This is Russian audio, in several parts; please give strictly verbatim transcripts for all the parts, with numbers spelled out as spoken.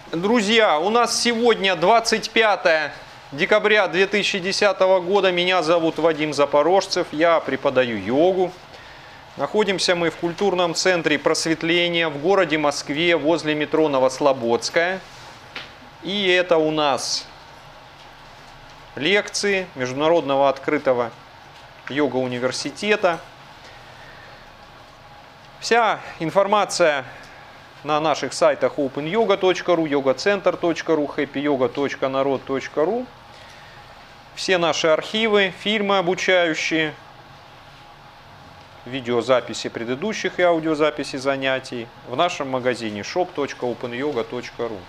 Друзья, у нас сегодня двадцать пятое декабря две тысячи десятого года. Меня зовут Вадим Запорожцев, я преподаю йогу. Находимся мы в культурном центре просветления в городе Москве возле метро Новослободская. И это у нас лекции Международного открытого йога-университета. Вся информация на наших сайтах опен йога точка ру, йога центр точка ру, хэппи йога точка народ точка ру. Все наши архивы, фильмы обучающие, видеозаписи предыдущих и аудиозаписи занятий в нашем магазине шоп точка опен йога точка ру.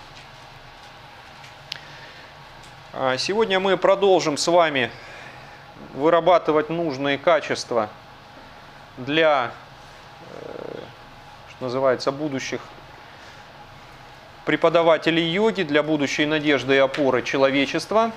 Сегодня мы продолжим с вами вырабатывать нужные качества для, что называется, будущих преподавателей йоги, для будущей надежды и опоры человечества.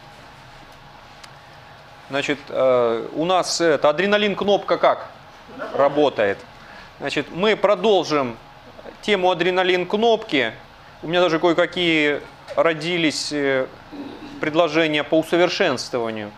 Значит, у нас это, адреналин-кнопка как работает? Значит, мы продолжим тему адреналин-кнопки. У меня даже кое-какие родились предложения по усовершенствованию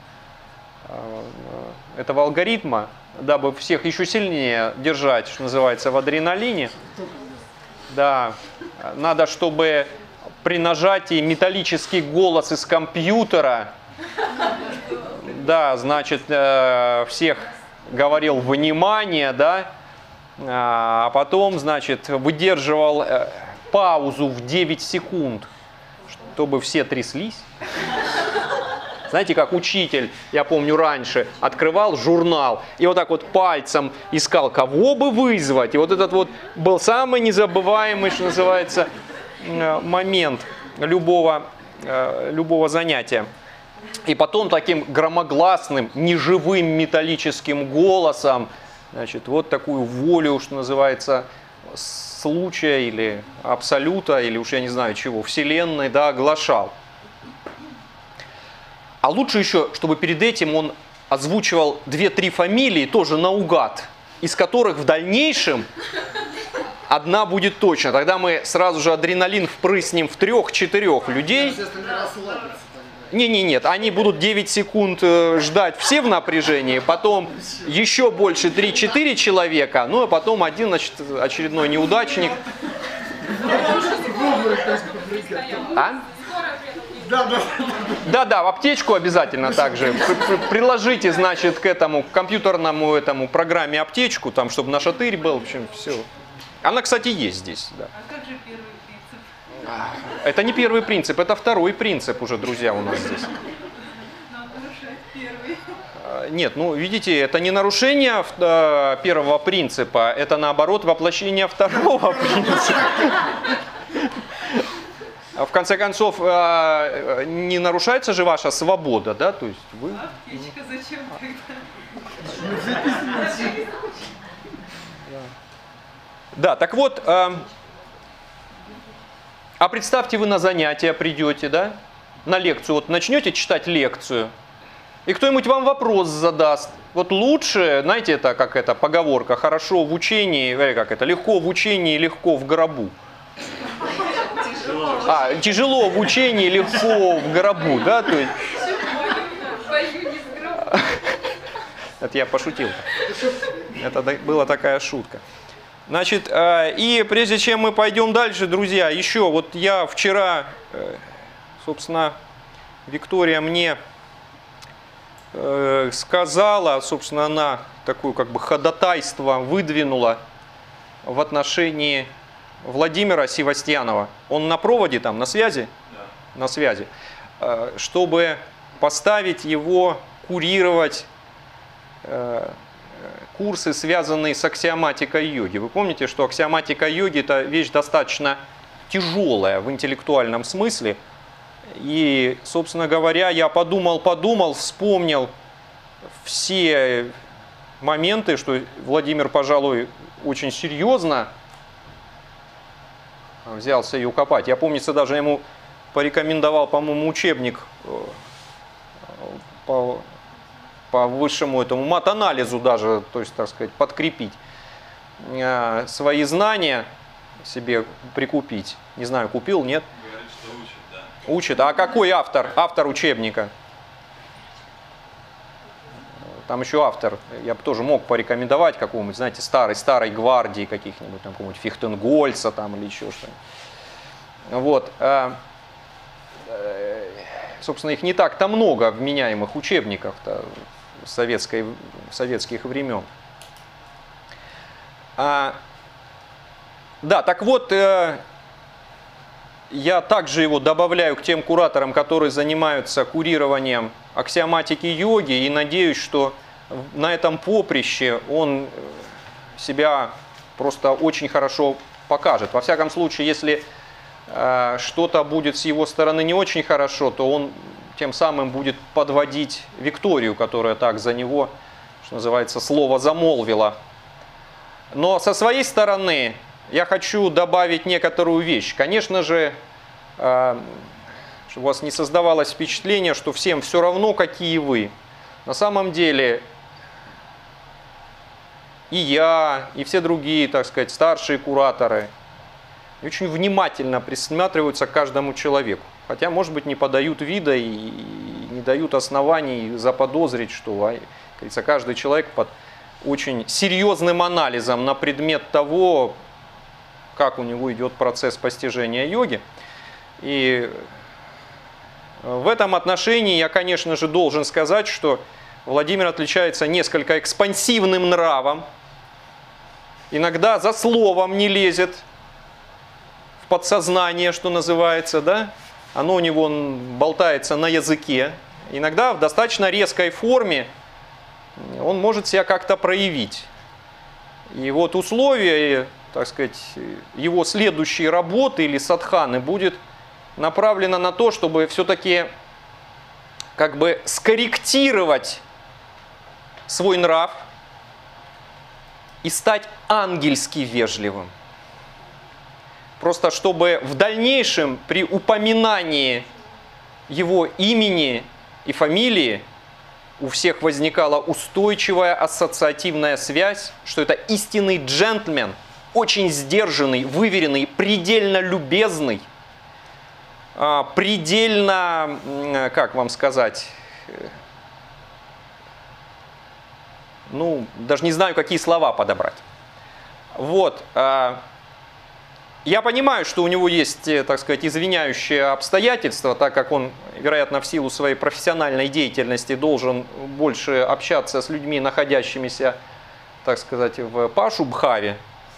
этого алгоритма, дабы всех еще сильнее держать, что называется, в адреналине. Да, надо, чтобы при нажатии металлический голос из компьютера, да, значит, всех говорил «внимание», да, а потом, значит, выдерживал паузу в девять секунд, чтобы все тряслись. Знаете, как учитель, я помню, раньше открывал журнал и вот так вот пальцем искал, кого бы вызвать. И вот этот вот был самый незабываемый, что называется, момент любого, любого занятия. И потом таким громогласным, неживым металлическим голосом, значит, вот такую волю, что называется, случая или абсолюта, или уж я не знаю чего, вселенной, да, оглашал. А лучше еще, чтобы перед этим он озвучивал две-три фамилии, тоже наугад, из которых в дальнейшем одна будет точно. Тогда мы сразу же адреналин впрыснем в трех-четырех людей. Не-не, нет, они будут девять секунд ждать все в напряжении, потом еще больше три-четыре человека, ну а потом один, значит, очередной неудачник. А? Да-да, в аптечку обязательно также. Приложите, значит, к этому к компьютерному этому программе аптечку, там, чтобы на шатырь был, в общем, все. Она, кстати, есть здесь. Да. А как же первый принцип? Это не первый принцип, это второй принцип уже, друзья, у нас здесь. Нет, ну, видите, это не нарушение первого принципа, это, наоборот, воплощение второго принципа. В конце концов, не нарушается же ваша свобода, да? То есть вы... Аптечка зачем тогда? Да, так вот, а представьте, вы на занятия придете, да? На лекцию, вот начнете читать лекцию, и кто-нибудь вам вопрос задаст. Вот лучше, знаете, это как это поговорка, хорошо в учении, или как это, легко в учении, легко в гробу. А, тяжело в учении, легко в гробу, да? То есть... Это я пошутил. Это была такая шутка. Значит, и прежде чем мы пойдем дальше, друзья, еще вот я вчера, собственно, Виктория мне сказала, собственно, она такое как бы ходатайство выдвинула в отношении Владимира Севастьянова. Он на проводе там, на связи? Да. На связи. Чтобы поставить его, курировать э, курсы, связанные с аксиоматикой йоги. Вы помните, что аксиоматика йоги – это вещь достаточно тяжелая в интеллектуальном смысле. И, собственно говоря, я подумал-подумал, вспомнил все моменты, что Владимир, пожалуй, очень серьезно взялся ее копать. Я, помнится, даже ему порекомендовал, по-моему, учебник по, по высшему этому мат-анализу даже, то есть, так сказать, подкрепить свои знания. себе прикупить. Не знаю, купил, нет? Говорит, что учит, да. Учит. А какой автор? Автор учебника? Там еще автор. Я бы тоже мог порекомендовать какому-нибудь, знаете, старой, старой гвардии каких-нибудь, там, какого-нибудь Фихтенгольца там или еще что-нибудь. Вот. Собственно, их не так-то много вменяемых учебников-то советской, советских времен. А, да, так вот, э, я также его добавляю к тем кураторам, которые занимаются курированием аксиоматики йоги, и надеюсь, что на этом поприще он себя просто очень хорошо покажет. Во всяком случае, если э, что-то будет с его стороны не очень хорошо, то он тем самым будет подводить Викторию, которая так за него, что называется, слово замолвила. Но со своей стороны я хочу добавить некоторую вещь. Конечно же, э, чтобы у вас не создавалось впечатление, что всем все равно, какие вы. На самом деле и я, и все другие, так сказать, старшие кураторы очень внимательно присматриваются к каждому человеку. Хотя, может быть, не подают вида и не дают оснований заподозрить, что, как говорится, каждый человек под очень серьезным анализом на предмет того, как у него идет процесс постижения йоги. И в этом отношении я, конечно же, должен сказать, что Владимир отличается несколько экспансивным нравом. Иногда за словом не лезет в подсознание, что называется, да? Оно у него болтается на языке. Иногда в достаточно резкой форме он может себя как-то проявить. И вот условие, так сказать, его следующей работы или садханы будет направлено на то, чтобы все-таки как бы скорректировать свой нрав и стать ангельски вежливым. Просто чтобы в дальнейшем при упоминании его имени и фамилии у всех возникала устойчивая ассоциативная связь, что это истинный джентльмен, очень сдержанный, выверенный, предельно любезный, предельно, как вам сказать, ну, даже не знаю, какие слова подобрать. Вот. Я понимаю, что у него есть, так сказать, извиняющие обстоятельства, так как он, вероятно, в силу своей профессиональной деятельности должен больше общаться с людьми, находящимися, так сказать, в пашубхаве,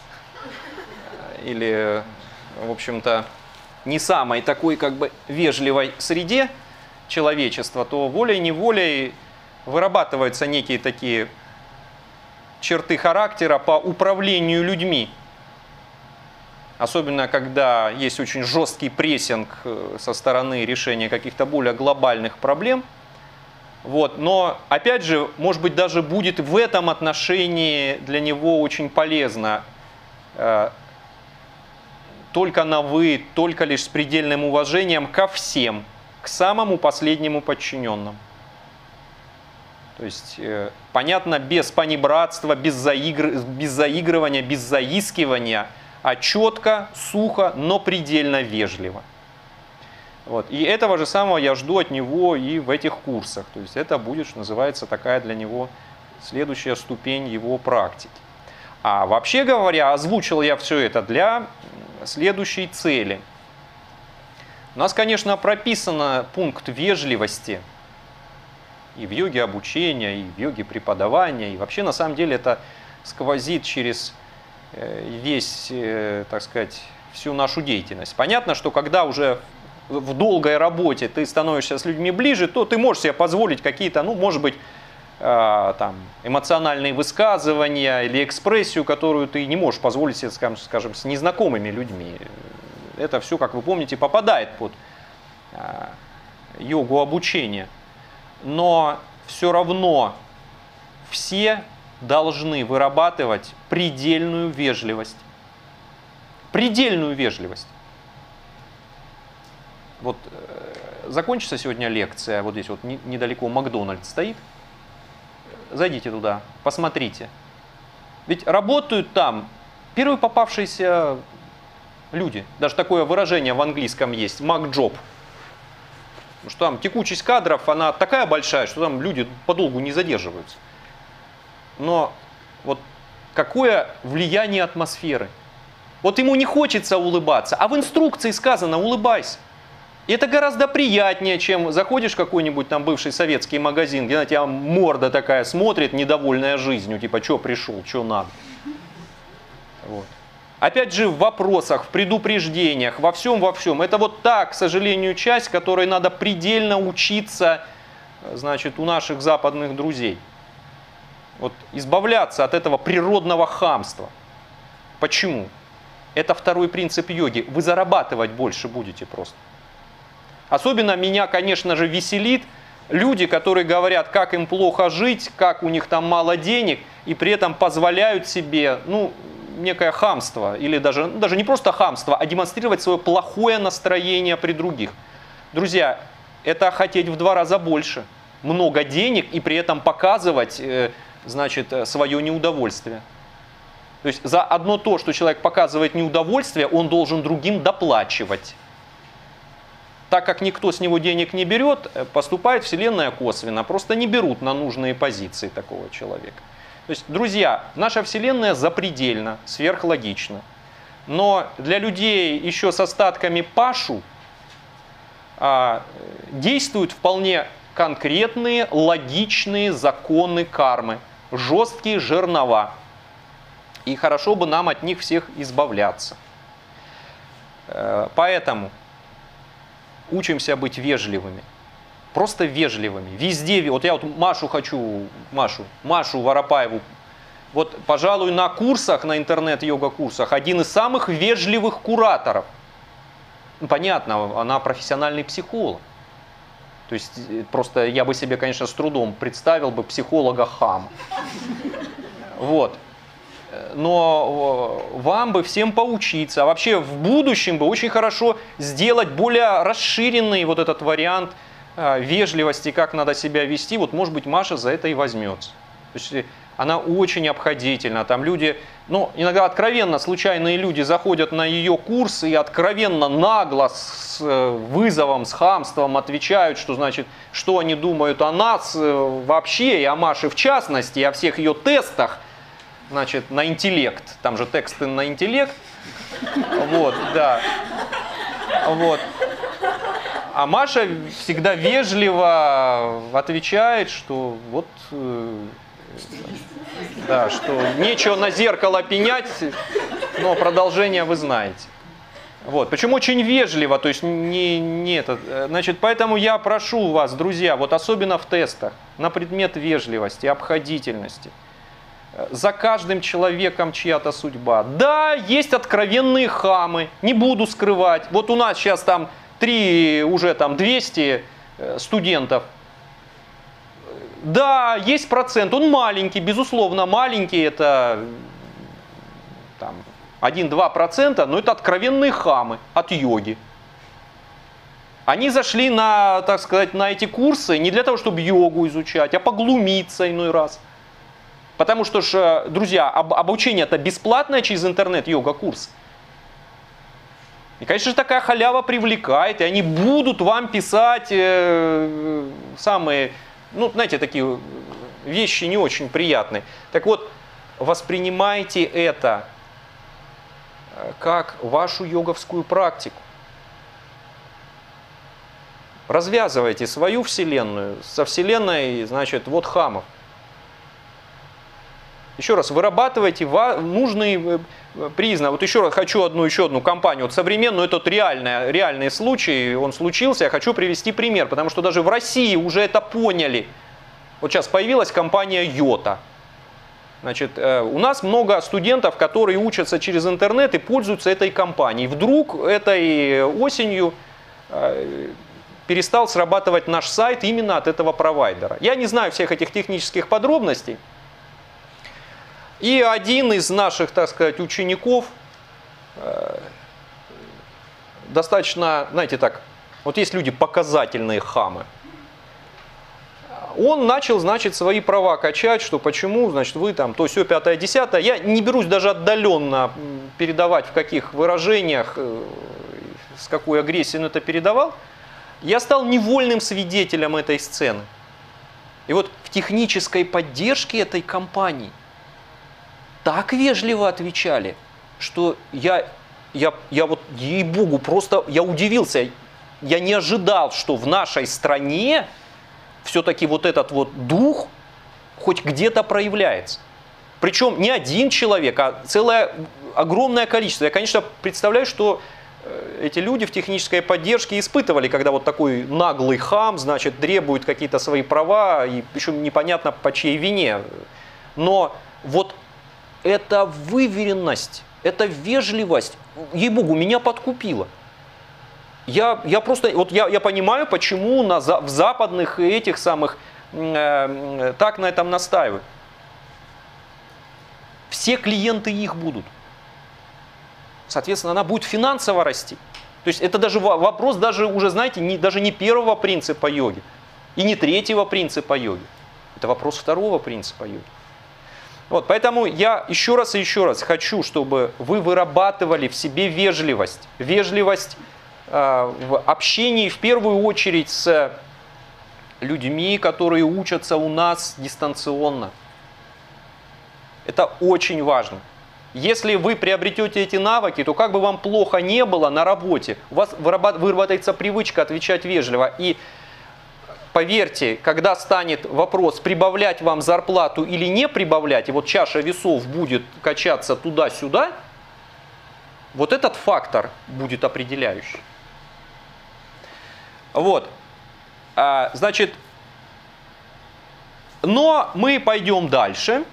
или, в общем-то, не самой такой, как бы, вежливой среде человечества, то волей-неволей вырабатываются некие такие черты характера по управлению людьми. Особенно, когда есть очень жесткий прессинг со стороны решения каких-то более глобальных проблем. Вот. Но, опять же, может быть, даже будет в этом отношении для него очень полезно э, только на «вы», только лишь с предельным уважением ко всем, к самому последнему подчиненному. То есть, э, понятно, без панибратства, без, заигр... без заигрывания, без заискивания, а четко, сухо, но предельно вежливо. Вот. И этого же самого я жду от него и в этих курсах. То есть это будет, что называется, такая для него следующая ступень его практики. А вообще говоря, озвучил я все это для следующей цели. У нас, конечно, прописан пункт вежливости и в йоге обучения, и в йоге преподавания. И вообще, на самом деле, это сквозит через весь, так сказать, всю нашу деятельность. Понятно, что когда уже в долгой работе ты становишься с людьми ближе, то ты можешь себе позволить какие-то, ну, может быть, там, эмоциональные высказывания или экспрессию, которую ты не можешь позволить себе, скажем, с незнакомыми людьми. Это все, как вы помните, попадает под йогу обучения. Но все равно все должны вырабатывать предельную вежливость. Предельную вежливость. Вот э, закончится сегодня лекция, вот здесь вот не, недалеко Макдональдс стоит. Зайдите туда, посмотрите. Ведь работают там первые попавшиеся люди. Даже такое выражение в английском есть, мак-джоб. Потому что там текучесть кадров, она такая большая, что там люди подолгу не задерживаются. Но вот какое влияние атмосферы. Вот ему не хочется улыбаться, а в инструкции сказано «улыбайся». И это гораздо приятнее, чем заходишь в какой-нибудь там бывший советский магазин, где на тебя морда такая смотрит, недовольная жизнью, типа «чё пришел, чё надо?». Вот. Опять же в вопросах, в предупреждениях, во всем, во всем. Это вот та, к сожалению, часть, которой надо предельно учиться, значит, у наших западных друзей. Вот избавляться от этого природного хамства. Почему? Это второй принцип йоги. Вы зарабатывать больше будете просто. Особенно меня, конечно же, веселит люди, которые говорят, как им плохо жить, как у них там мало денег, и при этом позволяют себе, ну, некое хамство, или даже, ну, даже не просто хамство, а демонстрировать свое плохое настроение при других. Друзья, это хотеть в два раза больше. Много денег и при этом показывать, э, значит, свое неудовольствие. То есть за одно то, что человек показывает неудовольствие, он должен другим доплачивать. Так как никто с него денег не берет, поступает Вселенная косвенно, просто не берут на нужные позиции такого человека. То есть, друзья, наша Вселенная запредельна, сверхлогична. Но для людей еще с остатками пашу а, действуют вполне конкретные, логичные законы кармы, жесткие жернова. И хорошо бы нам от них всех избавляться. Поэтому учимся быть вежливыми. Просто вежливыми. Везде. Вот я вот Машу хочу, Машу, Машу Воропаеву. Вот, пожалуй, на курсах, на интернет-йога-курсах, один из самых вежливых кураторов. Ну, понятно, она профессиональный психолог. То есть, просто я бы себе, конечно, с трудом представил бы психолога-хам. Вот. Но вам бы всем поучиться. А вообще в будущем бы очень хорошо сделать более расширенный вот этот вариант вежливости, как надо себя вести. Вот, может быть, Маша за это и возьмется. То есть она очень обходительна. Там люди, ну, иногда откровенно случайные люди заходят на ее курс и откровенно нагло, с вызовом, с хамством отвечают, что, значит, что они думают о нас вообще, и о Маше в частности, и о всех ее тестах. Значит, на интеллект. Там же тексты на интеллект. Вот, да. Вот. А Маша всегда вежливо отвечает, что вот, да, что нечего на зеркало пенять, но продолжение вы знаете. Вот. Причем очень вежливо, то есть не, не это. Значит, поэтому я прошу вас, друзья, вот особенно в тестах, на предмет вежливости, обходительности. За каждым человеком чья-то судьба. Да, есть откровенные хамы, не буду скрывать. Вот у нас сейчас там три, уже там двести студентов. Да, есть процент, он маленький, безусловно маленький, это там один-два процента, но это откровенные хамы от йоги. Они зашли на, так сказать, на эти курсы не для того, чтобы йогу изучать, а поглумиться иной раз. Потому что, ж, друзья, об, обучение-то бесплатное через интернет-йога-курс. И, конечно же, такая халява привлекает, и они будут вам писать э, самые, ну, знаете, такие вещи не очень приятные. Так вот, воспринимайте это как вашу йоговскую практику. Развязывайте свою вселенную со вселенной, значит, вот хамов. Еще раз, вырабатывайте нужные признаки. Вот еще раз хочу одну, еще одну компанию, вот современную, это вот реальный, реальный случай, он случился, я хочу привести пример, потому что даже в России уже это поняли. Вот сейчас появилась компания Йота. Значит, у нас много студентов, которые учатся через интернет и пользуются этой компанией. Вдруг этой осенью перестал срабатывать наш сайт именно от этого провайдера. Я не знаю всех этих технических подробностей. И один из наших, так сказать, учеников, э, достаточно, знаете так, вот есть люди показательные хамы. Он начал, значит, свои права качать, что почему, значит, вы там то сё, пятое, десятое. Я не берусь даже отдаленно передавать, в каких выражениях, с какой агрессией он это передавал, я стал невольным свидетелем этой сцены. И вот в технической поддержке этой компании так вежливо отвечали, что я, я, я вот, ей-богу, просто я удивился. Я не ожидал, что в нашей стране все-таки вот этот вот дух хоть где-то проявляется. Причем не один человек, а целое огромное количество. Я, конечно, представляю, что эти люди в технической поддержке испытывали, когда вот такой наглый хам, значит, требует какие-то свои права, и причем непонятно по чьей вине. Но вот эта выверенность, эта вежливость, ей-богу, меня подкупила. Я, я просто, вот я, я понимаю, почему на, в западных этих самых э, так на этом настаивают. Все клиенты их будут. Соответственно, она будет финансово расти. То есть это даже вопрос даже уже, знаете, не, даже не первого принципа йоги и не третьего принципа йоги. Это вопрос второго принципа йоги. Вот, поэтому я еще раз и еще раз хочу, чтобы вы вырабатывали в себе вежливость. Вежливость э, в общении в первую очередь с людьми, которые учатся у нас дистанционно. Это очень важно. Если вы приобретете эти навыки, то как бы вам плохо не было на работе, у вас выработается привычка отвечать вежливо. И поверьте, когда станет вопрос, прибавлять вам зарплату или не прибавлять, и вот чаша весов будет качаться туда-сюда, вот этот фактор будет определяющий. Вот. А, значит, но мы пойдем дальше.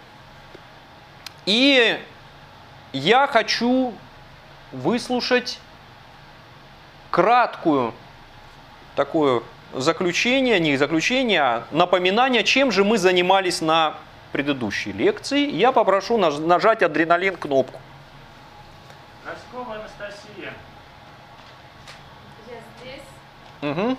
И я хочу выслушать краткую такое заключение, не заключение, а напоминание, чем же мы занимались на предыдущей лекции. Я попрошу нажать адреналин кнопку. Носкова Анастасия. Я здесь. Угу.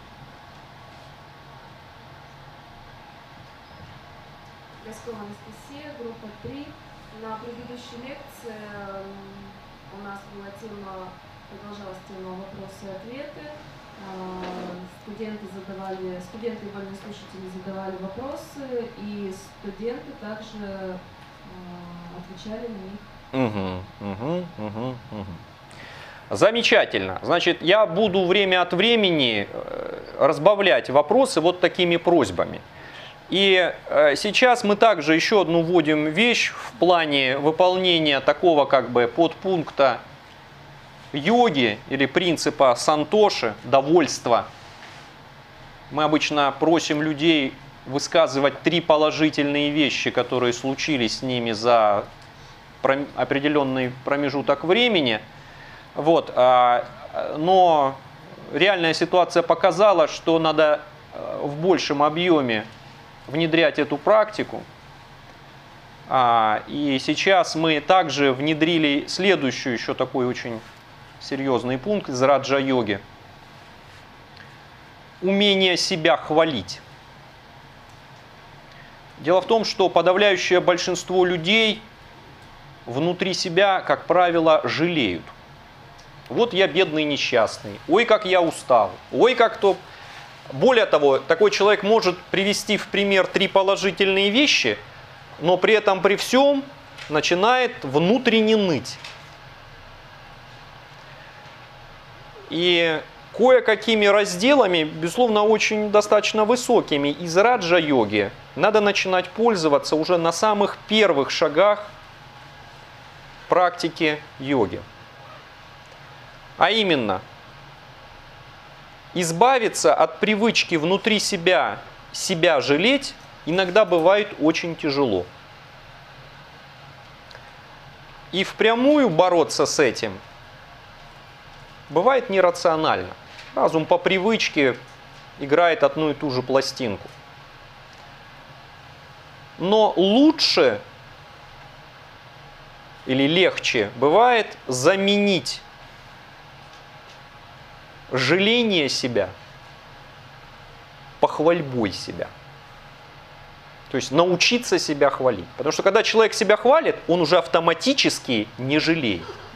Носкова Анастасия, группа три. На предыдущей лекции у нас была тема, продолжалась тема вопросы и ответы. Студенты задавали, студенты и вольные слушатели задавали вопросы, и студенты также отвечали на них. Угу, угу, угу, угу. Замечательно. Значит, я буду время от времени разбавлять вопросы вот такими просьбами. И сейчас мы также еще одну вводим вещь в плане выполнения такого как бы подпункта йоги или принципа сантоши, довольства. Мы обычно просим людей высказывать три положительные вещи, которые случились с ними за определенный промежуток времени. Вот. Но реальная ситуация показала, что надо в большем объеме внедрять эту практику. И сейчас мы также внедрили следующую, еще такой очень серьезный пункт из раджа-йоги. Умение себя хвалить. Дело в том, что подавляющее большинство людей внутри себя, как правило, жалеют. Вот я бедный несчастный, ой, как я устал, ой, как то... Более того, такой человек может привести в пример три положительные вещи, но при этом при всем начинает внутренне ныть. И кое-какими разделами, безусловно, очень достаточно высокими из раджа-йоги, надо начинать пользоваться уже на самых первых шагах практики йоги. А именно, избавиться от привычки внутри себя, себя жалеть иногда бывает очень тяжело. И впрямую бороться с этим бывает нерационально. Разум по привычке играет одну и ту же пластинку. Но лучше или легче бывает заменить жаление себя похвальбой себя. То есть научиться себя хвалить. Потому что когда человек себя хвалит, он уже автоматически не жалеет.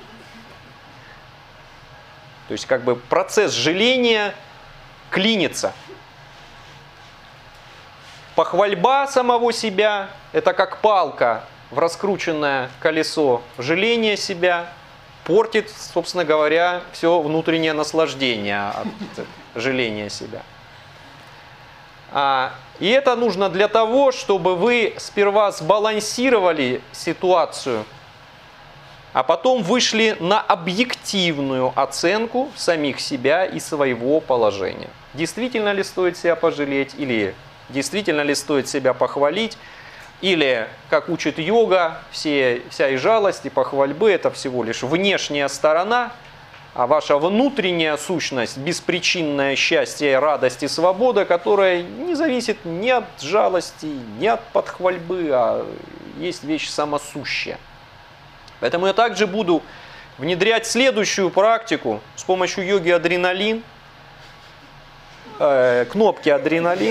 То есть как бы процесс жаления клинится. Похвальба самого себя – это как палка в раскрученное колесо. Жаление себя портит, собственно говоря, все внутреннее наслаждение от жаления себя. А, и это нужно для того, чтобы вы сперва сбалансировали ситуацию, а потом вышли на объективную оценку самих себя и своего положения. Действительно ли стоит себя пожалеть, или действительно ли стоит себя похвалить, или, как учит йога, все, вся и жалость, и похвальбы – это всего лишь внешняя сторона, а ваша внутренняя сущность, беспричинное счастье, радость и свобода, которая не зависит ни от жалости, ни от похвальбы, а есть вещь самосущая. Поэтому я также буду внедрять следующую практику с помощью йоги адреналин, э, кнопки адреналин.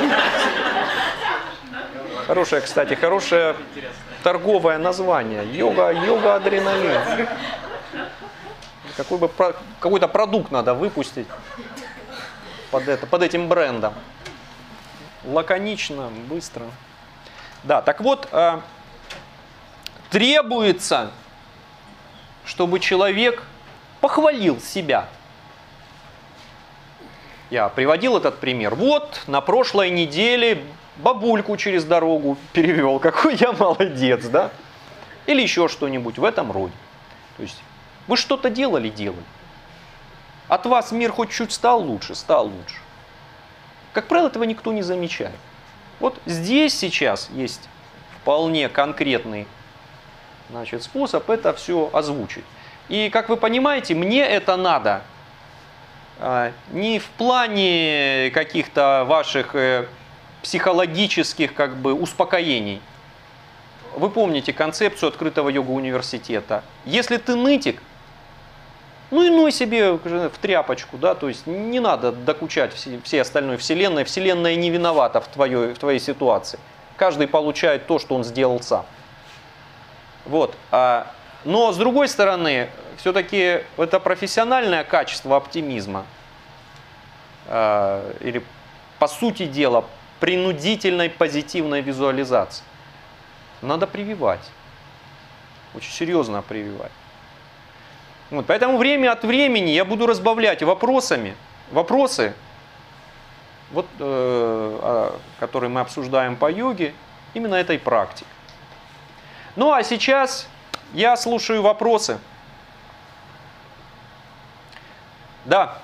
Хорошее, кстати, хорошее торговое название. Йога, йога адреналин. Какой бы, какой-то продукт надо выпустить под, это, под этим брендом. Лаконично, быстро. Да, так вот, э, требуется, чтобы человек похвалил себя. Я приводил этот пример. Вот, на прошлой неделе бабульку через дорогу перевел. Какой я молодец, да? Или еще что-нибудь в этом роде. То есть, вы что-то делали, делали. От вас мир хоть чуть стал лучше, стал лучше. Как правило, этого никто не замечает. Вот здесь сейчас есть вполне конкретный, значит, способ это все озвучить. И, как вы понимаете, мне это надо а, не в плане каких-то ваших э, психологических как бы успокоений. Вы помните концепцию открытого йога-университета. Если ты нытик, ну и ной себе в тряпочку, да, то есть не надо докучать всей остальной вселенной. Вселенная не виновата в твоей, в твоей ситуации. Каждый получает то, что он сделал сам. Вот. Но с другой стороны, все-таки это профессиональное качество оптимизма, или по сути дела принудительной позитивной визуализации, надо прививать. Очень серьезно прививать. Вот, поэтому время от времени я буду разбавлять вопросами, вопросы, вот, э, которые мы обсуждаем по йоге, именно этой практики. Ну а сейчас я слушаю вопросы. Да.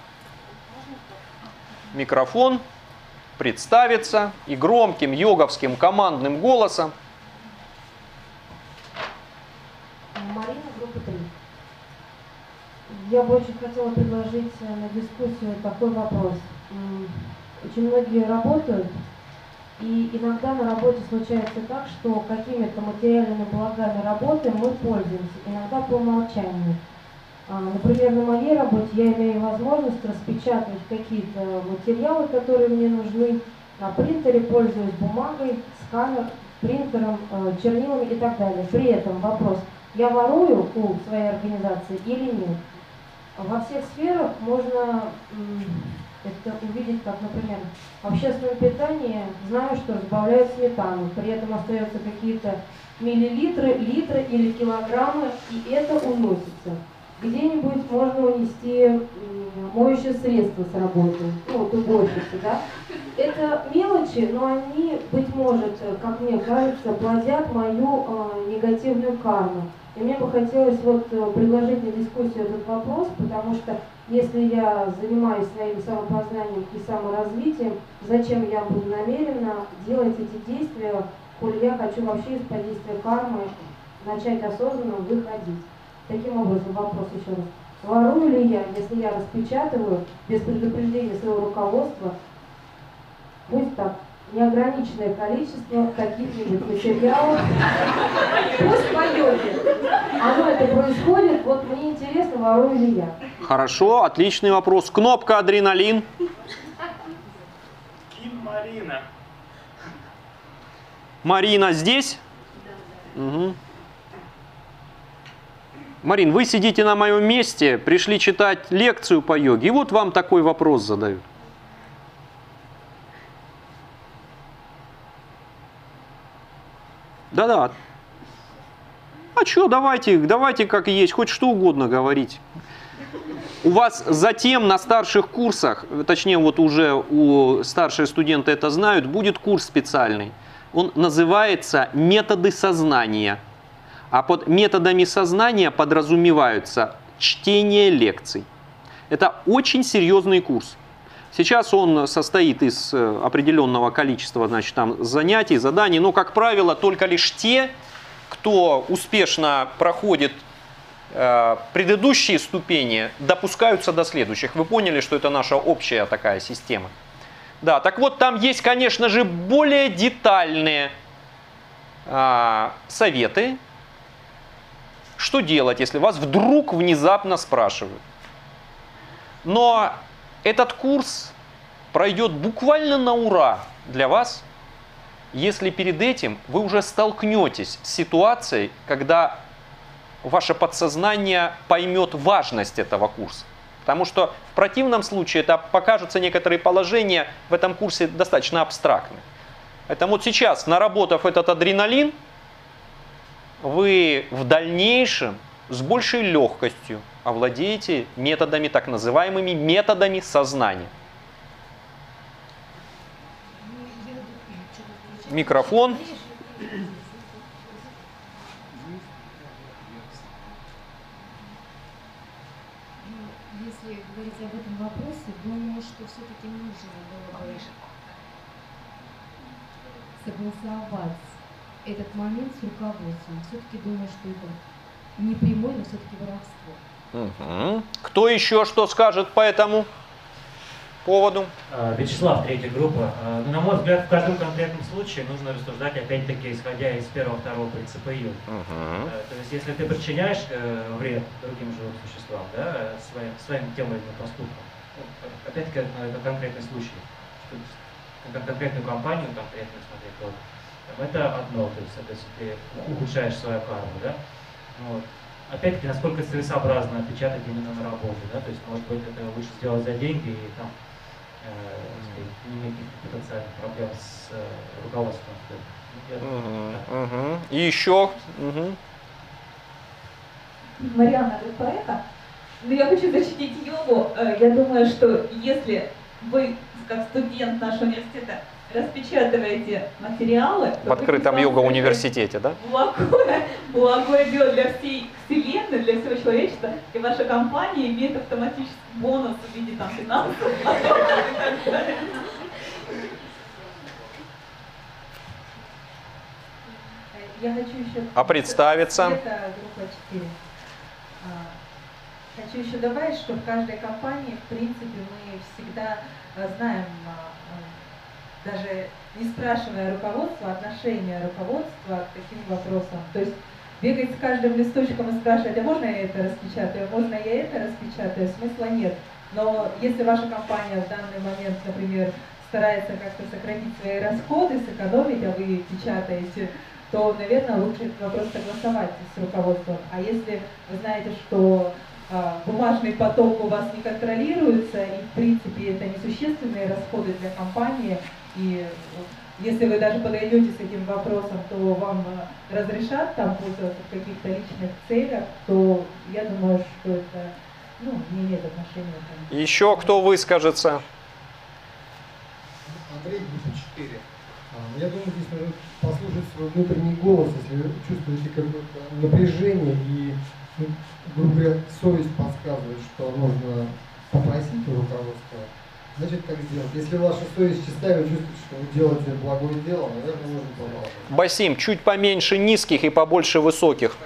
Микрофон, представиться и громким йоговским командным голосом. Марина, группа три. Я бы очень хотела предложить на дискуссию такой вопрос. Очень многие работают, и иногда на работе случается так, что какими-то материальными благами работы мы пользуемся, иногда по умолчанию. Например, на моей работе я имею возможность распечатать какие-то материалы, которые мне нужны, на принтере, пользуюсь бумагой, сканер, принтером, чернилами и так далее. При этом вопрос, я ворую у своей организации или нет? Во всех сферах можно это увидеть, как, например, в общественном питании знаю, что разбавляют сметану, при этом остаются какие-то миллилитры, литры или килограммы, и это уносится. Где-нибудь можно унести моющее средство с работы, ну вот уборщицы, да? Это мелочи, но они, быть может, как мне кажется, плодят мою э, негативную карму. И мне бы хотелось вот предложить на дискуссию этот вопрос, потому что если я занимаюсь своим самопознанием и саморазвитием, зачем я буду намеренно делать эти действия, коль я хочу вообще из-под действия кармы начать осознанно выходить. Таким образом, вопрос еще раз. Ворую ли я, если я распечатываю без предупреждения своего руководства, пусть так, неограниченное количество каких-нибудь материалов, пусть по йоге. Оно это происходит, вот мне интересно, ворую ли я. Хорошо, отличный вопрос. Кнопка адреналин. Ким Марина. Марина здесь? Угу. Марин, вы сидите на моем месте, пришли читать лекцию по йоге, и вот вам такой вопрос задают. Да-да. А что, давайте, давайте как есть, хоть что угодно говорить. У вас затем на старших курсах, точнее вот уже у старшие студенты это знают, будет курс специальный. Он называется «Методы сознания». А под методами сознания подразумеваются чтение лекций. Это очень серьезный курс. Сейчас он состоит из определенного количества, значит, там, занятий, заданий, но, как правило, только лишь те, кто успешно проходит э, предыдущие ступени, допускаются до следующих. Вы поняли, что это наша общая такая система. Да, так вот, там есть, конечно же, более детальные э, советы, что делать, если вас вдруг внезапно спрашивают. Но этот курс пройдет буквально на ура для вас, если перед этим вы уже столкнетесь с ситуацией, когда ваше подсознание поймет важность этого курса. Потому что в противном случае это покажутся некоторые положения в этом курсе достаточно абстрактны. Поэтому вот сейчас, наработав этот адреналин, вы в дальнейшем с большей легкостью овладеете методами, так называемыми методами сознания. Микрофон. Если говорить об этом вопросе, думаю, что все-таки нужно было бы согласовать этот момент с руководством. Все-таки думаю, что это не прямое, но все-таки воровство. Угу. Кто еще что скажет по этому поводу? Вячеслав, третья группа. На мой взгляд, в каждом конкретном случае нужно рассуждать, опять-таки, исходя из первого-второго принципа йоги. Угу. То есть, если ты причиняешь вред другим живым существам, да, своим, своим тем или иным поступком, опять-таки, это конкретный случай. Конкретную компанию, конкретно смотреть, то это одно, то есть, это если ты ухудшаешь свою карму, да. Вот. Опять-таки, насколько целесообразно отпечатать именно на работе, да, то есть, может быть, это лучше сделать за деньги и там э, не иметь каких-то потенциальных проблем с э, руководством. Я, Угу. да. Угу. И еще. Угу. Марианна Гаспарека. Но я хочу защитить йогу. Я думаю, что если вы, как студент нашего университета, распечатываете материалы В открытом йога-университете, да? Благое, благое дело для всей вселенной, для всего человечества, и ваша компания имеет автоматический бонус в виде там финансов. Я хочу еще... А представиться? Это группа четыре. Хочу еще добавить, что в каждой компании, в принципе, мы всегда знаем, даже не спрашивая руководства, отношения руководства к таким вопросам. То есть бегать с каждым листочком и спрашивать, а можно я это распечатаю, можно я это распечатаю, смысла нет. Но если ваша компания в данный момент, например, старается как-то сократить свои расходы, сэкономить, а вы печатаете, то, наверное, лучше этот вопрос согласовать с руководством. А если вы знаете, что а, бумажный поток у вас не контролируется, и, в принципе, это несущественные расходы для компании, и если вы даже подойдете с этим вопросом, то вам разрешат там пользоваться в каких-то личных целях, то я думаю, что это ну, не имеет отношения. Там. Еще кто выскажется? Андрей, группа четыре. Я думаю, здесь нужно послушать свой внутренний голос, если вы чувствуете какое-то напряжение и, ну, грубо говоря, совесть подсказывает, что нужно попросить у руководства. Значит, как сделать? Если ваша совесть чистая, вы чувствуете, что вы делаете благое дело, наверное, нужно продолжать. Басим, чуть поменьше низких и побольше высоких.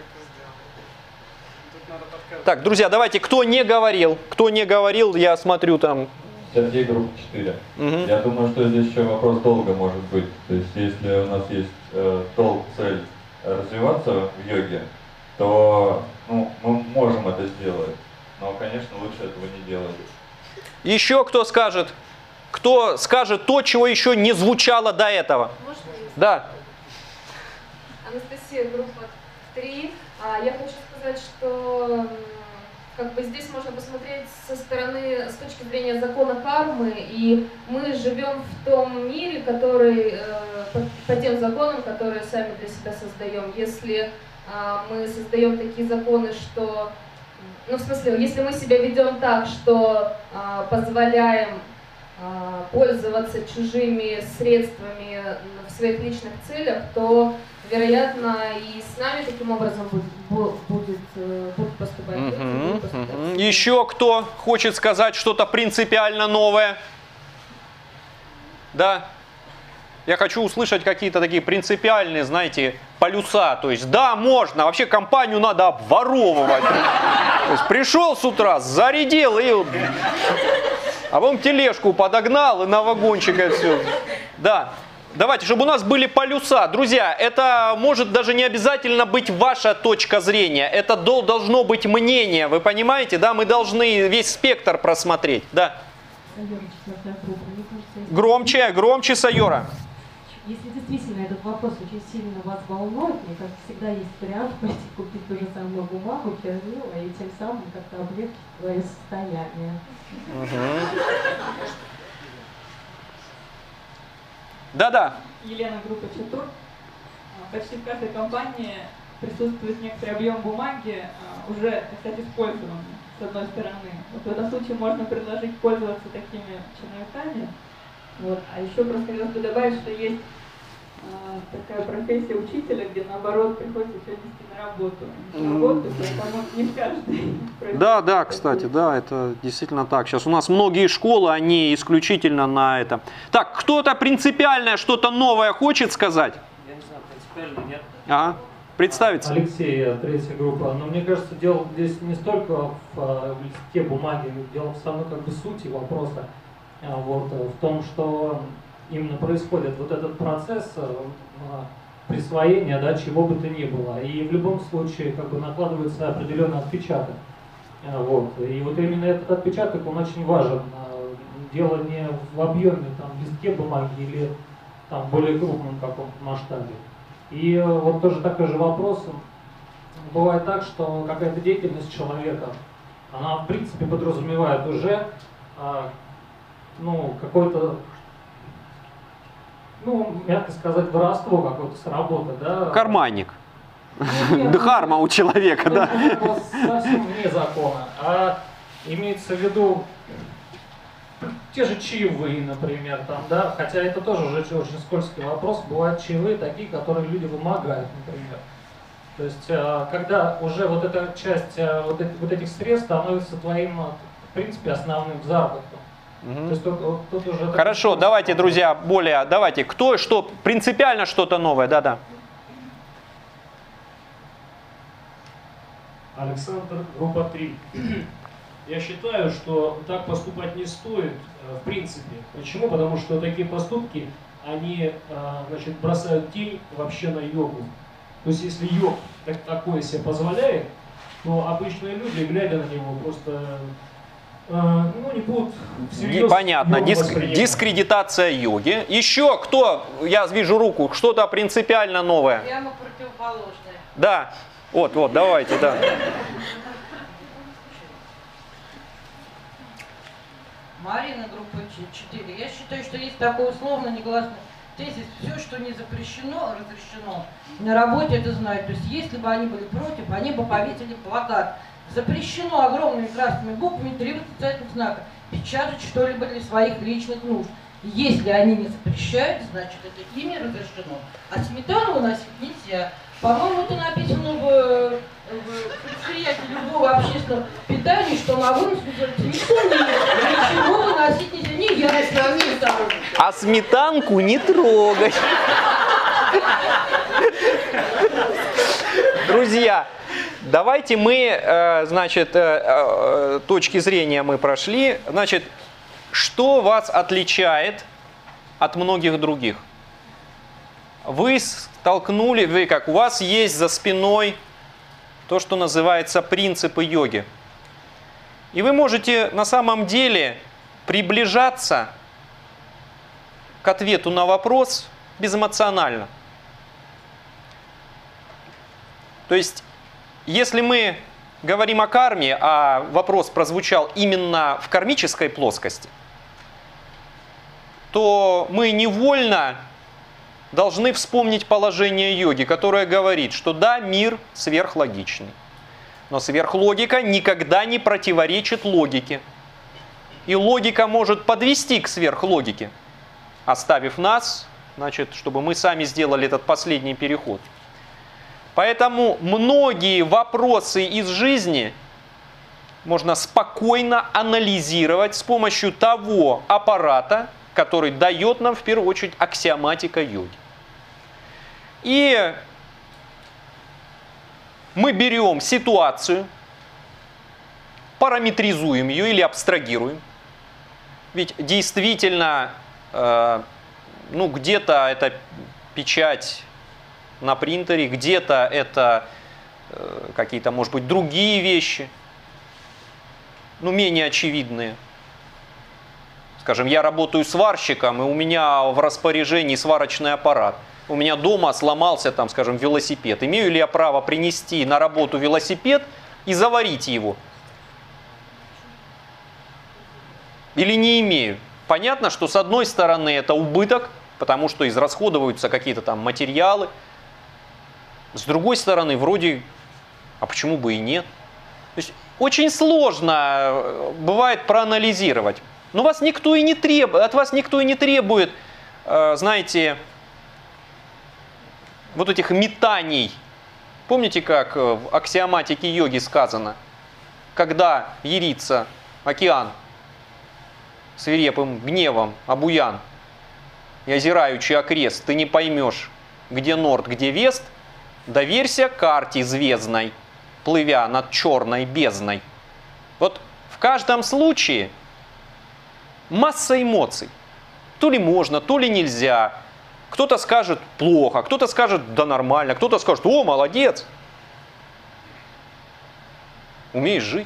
Так, друзья, давайте, кто не говорил, кто не говорил, я смотрю там. Сергей, группа четыре. Угу. Я думаю, что здесь еще вопрос долга может быть. То есть, если у нас есть э, долг, цель развиваться в йоге, то ну, мы можем это сделать. Но, конечно, лучше этого не делать. Еще кто скажет? Кто скажет то, чего еще не звучало до этого? Можно я? Да. Анастасия, группа три. Я хочу сказать, сказать, что м, как бы здесь можно посмотреть со стороны, с точки зрения закона кармы, и мы живем в том мире, который, э, по, по тем законам, которые сами для себя создаем. Если э, мы создаем такие законы, что, ну в смысле, если мы себя ведем так, что э, позволяем э, пользоваться чужими средствами в своих личных целях, то вероятно, и с нами таким образом будет, будет, будет поступать. Угу, будет поступать. угу. Еще кто хочет сказать что-то принципиально новое? Да? Я хочу услышать какие-то такие принципиальные, знаете, полюса. То есть, да, можно, вообще компанию надо обворовывать. То есть, пришел с утра, зарядил и... А потом тележку подогнал и на вагончик все. Да. Давайте, чтобы у нас были полюса. Друзья, это может даже не обязательно быть ваша точка зрения. Это должно быть мнение. Вы понимаете, да? Мы должны весь спектр просмотреть. Да. Громче, громче, Сайора. Если действительно этот вопрос очень сильно вас волнует, мне кажется, всегда есть вариант пойти купить ту же самую бумагу, чернила и тем самым как-то облегчить свое состояние. Угу. Да-да. Елена, группа Чатур. Почти в каждой компании присутствует некоторый объем бумаги, уже, так сказать, использованный, с одной стороны. Вот в этом случае можно предложить пользоваться такими черновиками. Вот. А еще просто хотелось бы добавить, что есть а, такая профессия учителя, где наоборот приходится все нести на работу. На работу, поэтому не в каждой. Да, да, кстати, да, это действительно так. Сейчас у нас многие школы, они исключительно на это. Так, кто-то принципиальное, что-то новое хочет сказать? Я не знаю, принципиально нет. Ага. Представиться. Алексей, третья группа. Но мне кажется, дело здесь не столько в, в листе бумаги, дело в самой как бы сути вопроса. Вот, в том, что именно происходит вот этот процесс присвоения, да, чего бы то ни было. И в любом случае как бы накладывается определенный отпечаток. Вот. И вот именно этот отпечаток, он очень важен. Дело не в объеме, там, листке бумаги или там, в более крупном каком-то масштабе. И вот тоже такой же вопрос. Бывает так, что какая-то деятельность человека, она в принципе подразумевает уже ну, какое-то, ну, мягко сказать, воровство какое-то с работы, да? Карманник. Нет, Дхарма у человека, да? Совсем вне закона. А имеется в виду те же чаевые, например, там, да, хотя это тоже уже очень скользкий вопрос. Бывают чаевые такие, которые люди вымогают, например. То есть, когда уже вот эта часть вот этих средств становится твоим, в принципе, основным заработком. Угу. То есть, тут, тут уже Хорошо, так... давайте, друзья, более, давайте, кто что, принципиально что-то новое, да-да. Александр, группа три. Я считаю, что так поступать не стоит, в принципе. Почему? Потому что такие поступки, они, значит, бросают тень вообще на йогу. То есть, если йог так, такое себе позволяет, то обычные люди, глядя на него, просто... Ну, не будут всерьез. Непонятно. Диск, дискредитация йоги. Еще кто, я вижу руку, что-то принципиально новое. Прямо противоположное. Да. Вот, вот, давайте, да. Марина, группа четыре. Я считаю, что есть такой условно негласный тезис: все, что не запрещено, разрешено. На работе это знают. То есть, если бы они были против, они бы повесили плакат: запрещено огромными красными буквами три восклицательных знака печатать что-либо для своих личных нужд. Если они не запрещают, значит, это ими разрешено. А сметану выносить нельзя. По-моему, это написано в, в предприятии любого общественного питания, что на вынос никто ничего выносить нельзя. Не я, а сметану. А сметанку не трогать. Друзья, давайте мы, значит, точки зрения мы прошли. Значит, что вас отличает от многих других? Вы столкнули, вы как, у вас есть за спиной то, что называется принципы йоги. И вы можете на самом деле приближаться к ответу на вопрос безэмоционально. То есть, если мы говорим о карме, а вопрос прозвучал именно в кармической плоскости, то мы невольно должны вспомнить положение йоги, которое говорит, что да, мир сверхлогичный, но сверхлогика никогда не противоречит логике. И логика может подвести к сверхлогике, оставив нас, значит, чтобы мы сами сделали этот последний переход. Поэтому многие вопросы из жизни можно спокойно анализировать с помощью того аппарата, который дает нам в первую очередь аксиоматика йоги. И мы берем ситуацию, параметризуем ее или абстрагируем. Ведь действительно, э, ну, где-то это печать на принтере, где-то это э, какие-то, может быть, другие вещи, ну, менее очевидные. Скажем, я работаю сварщиком, и у меня в распоряжении сварочный аппарат. У меня дома сломался, там, скажем, велосипед. Имею ли я право принести на работу велосипед и заварить его? Или не имею? Понятно, что с одной стороны это убыток, потому что израсходуются какие-то там материалы. С другой стороны, вроде, а почему бы и нет? То есть очень сложно бывает проанализировать. Но вас никто и не требует, от вас никто и не требует, знаете, вот этих метаний. Помните, как в аксиоматике йоги сказано, когда ярится океан свирепым гневом обуян и озираючи окрест, ты не поймешь, где норд, где вест, доверься карте звездной, плывя над черной бездной. Вот в каждом случае масса эмоций. То ли можно, то ли нельзя. Кто-то скажет плохо, кто-то скажет да нормально, кто-то скажет о, молодец. Умеешь жить.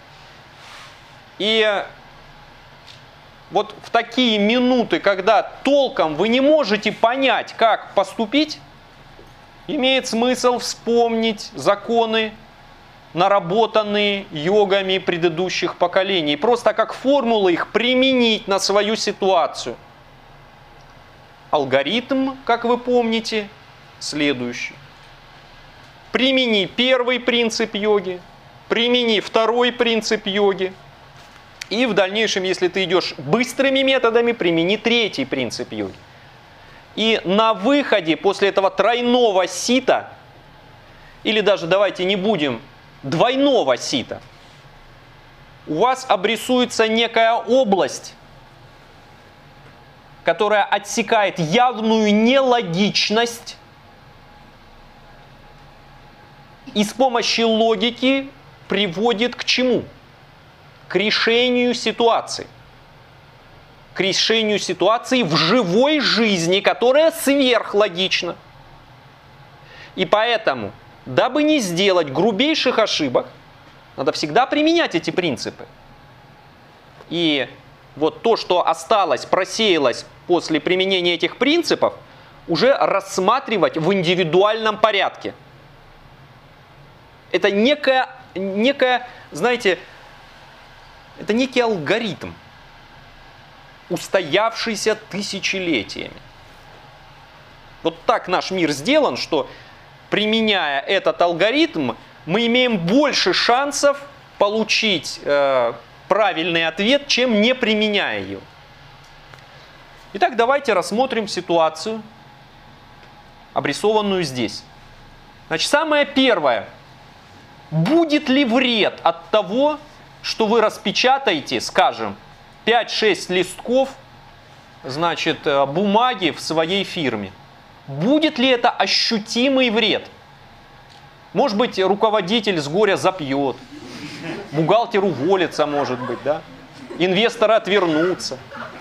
И вот в такие минуты, когда толком вы не можете понять, как поступить, имеет смысл вспомнить законы, наработанные йогами предыдущих поколений. Просто как формулы их применить на свою ситуацию. Алгоритм, как вы помните, следующий. Примени первый принцип йоги, примени второй принцип йоги. И в дальнейшем, если ты идешь быстрыми методами, примени третий принцип йоги. И на выходе после этого тройного сита, или даже давайте не будем, двойного сита, у вас обрисуется некая область, которая отсекает явную нелогичность и с помощью логики приводит к чему? К решению ситуации. К решению ситуации в живой жизни, которая сверхлогична. И поэтому, дабы не сделать грубейших ошибок, надо всегда применять эти принципы. И вот то, что осталось, просеялось после применения этих принципов, уже рассматривать в индивидуальном порядке. Это некая, некая, знаете, это некий алгоритм, устоявшийся тысячелетиями. Вот так наш мир сделан, что, применяя этот алгоритм, мы имеем больше шансов получить э, правильный ответ, чем не применяя его. Итак, давайте рассмотрим ситуацию, обрисованную здесь. Значит, самое первое. Будет ли вред от того, что вы распечатаете, скажем, пять-шесть листков, значит, бумаги в своей фирме? Будет ли это ощутимый вред? Может быть, руководитель с горя запьет, бухгалтер уволится, может быть, да? Инвесторы отвернутся.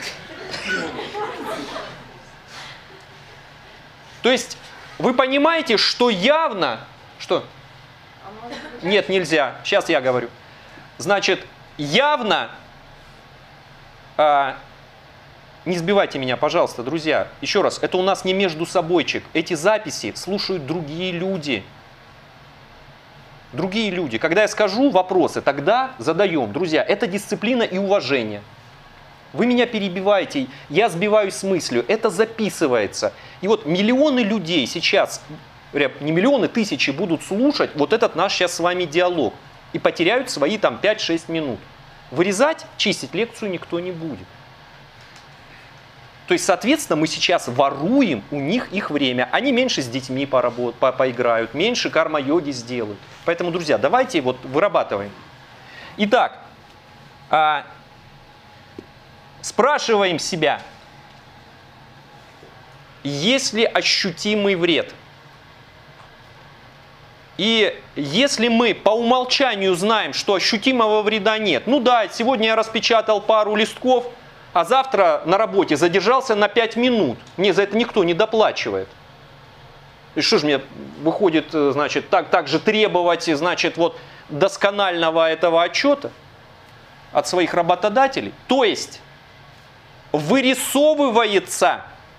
То есть, вы понимаете, что явно... Что? Нет, нельзя. Сейчас я говорю. Значит, явно... А, не сбивайте меня, пожалуйста, друзья. Еще раз, это у нас не между собойчик. Эти записи слушают другие люди. другие люди. Когда я скажу вопросы, тогда задаем. Друзья, это дисциплина и уважение. Вы меня перебиваете, я сбиваюсь с мыслью, это записывается. И вот миллионы людей сейчас, не миллионы, тысячи будут слушать вот этот наш сейчас с вами диалог и потеряют свои там пять-шесть минут. Вырезать, чистить лекцию никто не будет. То есть, соответственно, мы сейчас воруем у них их время. Они меньше с детьми поработ, по поиграют, меньше карма-йоги сделают. Поэтому, друзья, давайте вот вырабатываем. Итак, а, спрашиваем себя, есть ли ощутимый вред? И если мы по умолчанию знаем, что ощутимого вреда нет, ну да, сегодня я распечатал пару листков, а завтра на работе задержался на пять минут, мне за это никто не доплачивает. И что же мне выходит, значит, так, так же требовать, значит, вот досконального этого отчета от своих работодателей? То есть вырисовывается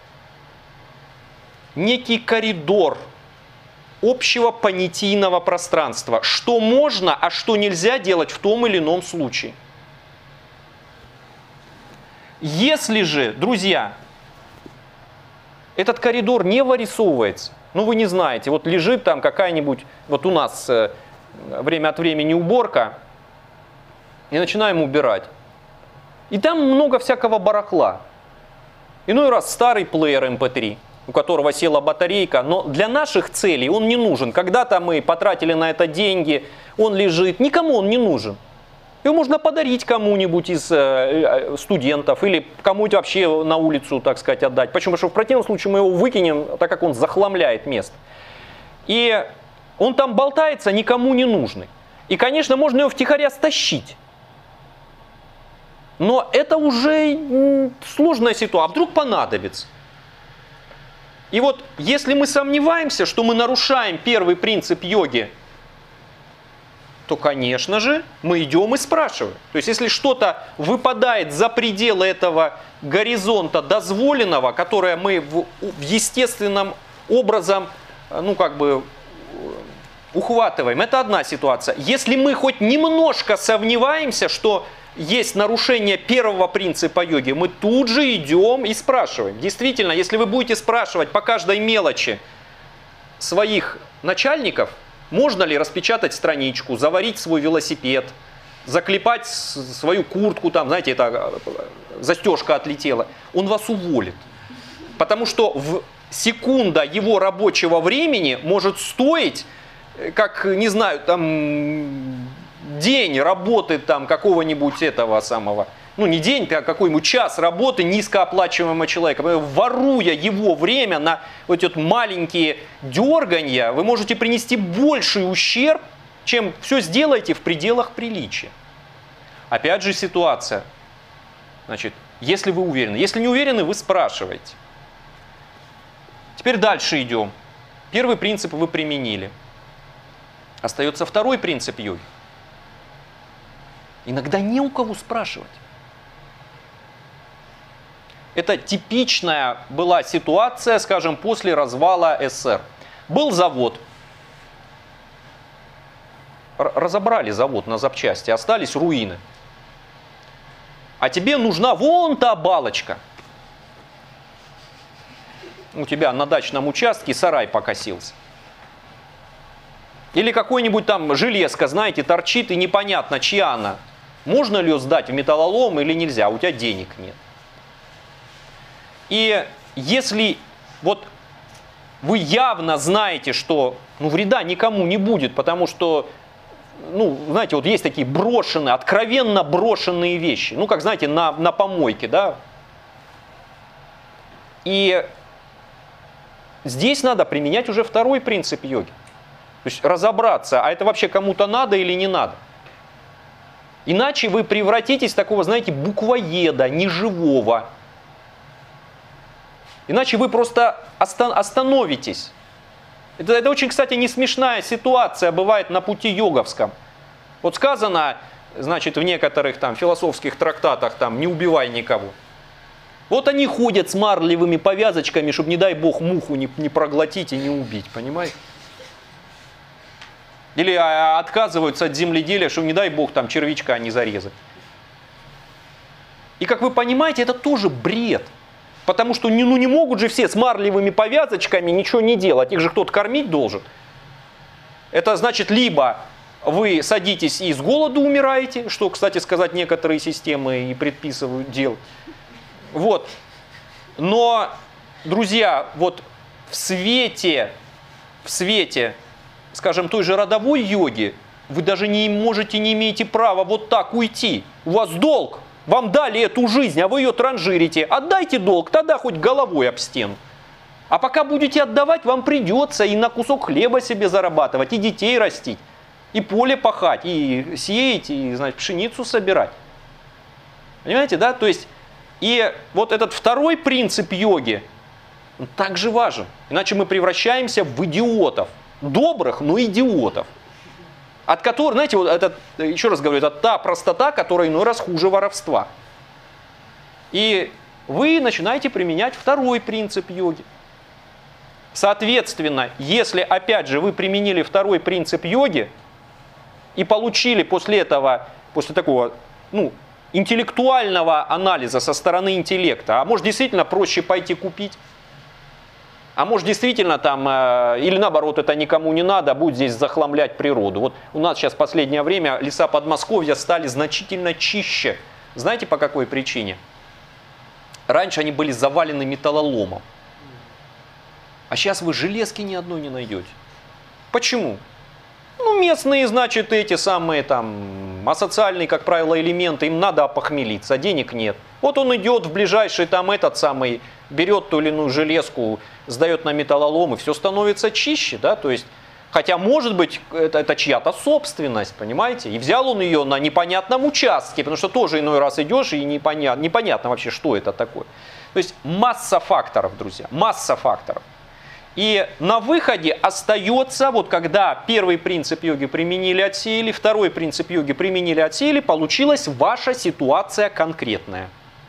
некий коридор общего понятийного пространства, что можно, а что нельзя делать в том или ином случае. Если же, друзья, этот коридор не вырисовывается, ну вы не знаете, вот лежит там какая-нибудь, вот у нас э, время от времени уборка, и начинаем убирать. И там много всякого барахла. Иной раз старый плеер эм пэ три, у которого села батарейка, но для наших целей он не нужен. Когда-то мы потратили на это деньги, он лежит, никому он не нужен. Его можно подарить кому-нибудь из э, студентов или кому-нибудь вообще на улицу, так сказать, отдать. Почему? Потому что в противном случае мы его выкинем, так как он захламляет место. И он там болтается, никому не нужный. И, конечно, можно его втихаря стащить. Но это уже сложная ситуация. А вдруг понадобится? И вот если мы сомневаемся, что мы нарушаем первый принцип йоги, то, конечно же, мы идем и спрашиваем. То есть, если что-то выпадает за пределы этого горизонта дозволенного, которое мы в, в естественном образом, ну, как бы, ухватываем, это одна ситуация. Если мы хоть немножко сомневаемся, что есть нарушение первого принципа йоги, мы тут же идем и спрашиваем. Действительно, если вы будете спрашивать по каждой мелочи своих начальников, можно ли распечатать страничку, заварить свой велосипед, заклепать свою куртку, там, знаете, это застежка отлетела, он вас уволит. Потому что в секунда его рабочего времени может стоить, как, не знаю, там, день работы там какого-нибудь этого самого, ну не день, а какой-нибудь час работы низкооплачиваемого человека. Воруя его время на вот эти вот маленькие дерганья, вы можете принести больший ущерб, чем все сделаете в пределах приличия. Опять же ситуация. Значит, если вы уверены. Если не уверены, вы спрашиваете. Теперь дальше идем. Первый принцип вы применили. Остается второй принцип йоги. Иногда не у кого спрашивать. Это типичная была ситуация, скажем, после развала эс эс эс эр. Был завод. Разобрали завод на запчасти, остались руины. А тебе нужна вон та балочка. У тебя на дачном участке сарай покосился. Или какой-нибудь там железка, знаете, торчит и непонятно, чья она. Можно ли ее сдать в металлолом или нельзя, у тебя денег нет. И если вот вы явно знаете, что ну, вреда никому не будет, потому что, ну, знаете, вот есть такие брошенные, откровенно брошенные вещи, ну, как, знаете, на, на помойке, да. И здесь надо применять уже второй принцип йоги. То есть разобраться, а это вообще кому-то надо или не надо. Иначе вы превратитесь в такого, знаете, буквоеда, неживого. Иначе вы просто остановитесь. Это, это очень, кстати, не смешная ситуация бывает на пути йоговском. Вот сказано, значит, в некоторых там философских трактатах, там, не убивай никого. Вот они ходят с марлевыми повязочками, чтобы, не дай бог, муху не, не проглотить и не убить, понимаете? Или отказываются от земледелия, что не дай бог там червячка не зарезать. И как вы понимаете, это тоже бред. Потому что ну, не могут же все с марлевыми повязочками ничего не делать. Их же кто-то кормить должен. Это значит, либо вы садитесь и с голоду умираете, что, кстати сказать, некоторые системы и предписывают делать. Вот. Но, друзья, вот в свете, в свете, скажем, той же родовой йоги, вы даже не можете, не имеете права вот так уйти. У вас долг. Вам дали эту жизнь, а вы ее транжирите. Отдайте долг, тогда хоть головой об стену. А пока будете отдавать, вам придется и на кусок хлеба себе зарабатывать, и детей растить, и поле пахать, и сеять, и, значит, пшеницу собирать. Понимаете, да? То есть, и вот этот второй принцип йоги, он также важен. Иначе мы превращаемся в идиотов. Добрых, но идиотов. От которых, знаете, вот это, еще раз говорю, это та простота, которая иной раз хуже воровства. И вы начинаете применять второй принцип йоги. Соответственно, если, опять же, вы применили второй принцип йоги и получили после этого, после такого, ну, интеллектуального анализа со стороны интеллекта, а может действительно проще пойти купить, а может действительно там, э, или наоборот, это никому не надо, будет здесь захламлять природу. Вот у нас сейчас в последнее время леса Подмосковья стали значительно чище. Знаете по какой причине? Раньше они были завалены металлоломом. А сейчас вы железки ни одной не найдете. Почему? Ну, местные, значит, эти самые там, асоциальные, как правило, элементы, им надо опохмелиться, а денег нет. Вот он идет в ближайший там этот самый, берет ту или иную железку, сдает на металлолом, и все становится чище, да, то есть, хотя, может быть, это, это чья-то собственность, понимаете, и взял он ее на непонятном участке, потому что тоже иной раз идешь, и непонятно, непонятно вообще, что это такое. То есть, масса факторов, друзья, масса факторов. И на выходе остается, вот когда первый принцип йоги применили, отсеяли, второй принцип йоги применили, отсеяли, получилась ваша ситуация конкретная.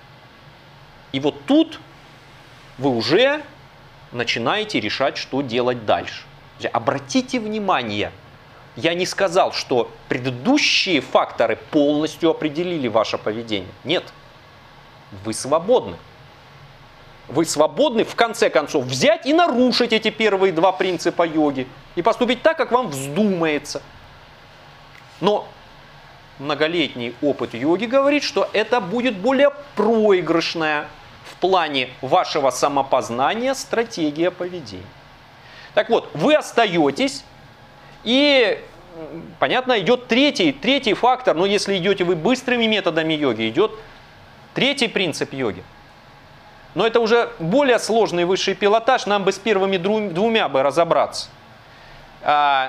И вот тут вы уже начинаете решать, что делать дальше. Обратите внимание, я не сказал, что предыдущие факторы полностью определили ваше поведение. Нет, вы свободны. Вы свободны, в конце концов, взять и нарушить эти первые два принципа йоги и поступить так, как вам вздумается. Но многолетний опыт йоги говорит, что это будет более проигрышная в плане вашего самопознания стратегия поведения. Так вот, вы остаетесь, и, понятно, идет третий, третий фактор, но если идете вы быстрыми методами йоги, идет третий принцип йоги. Но это уже более сложный высший пилотаж, нам бы с первыми двумя бы разобраться. А,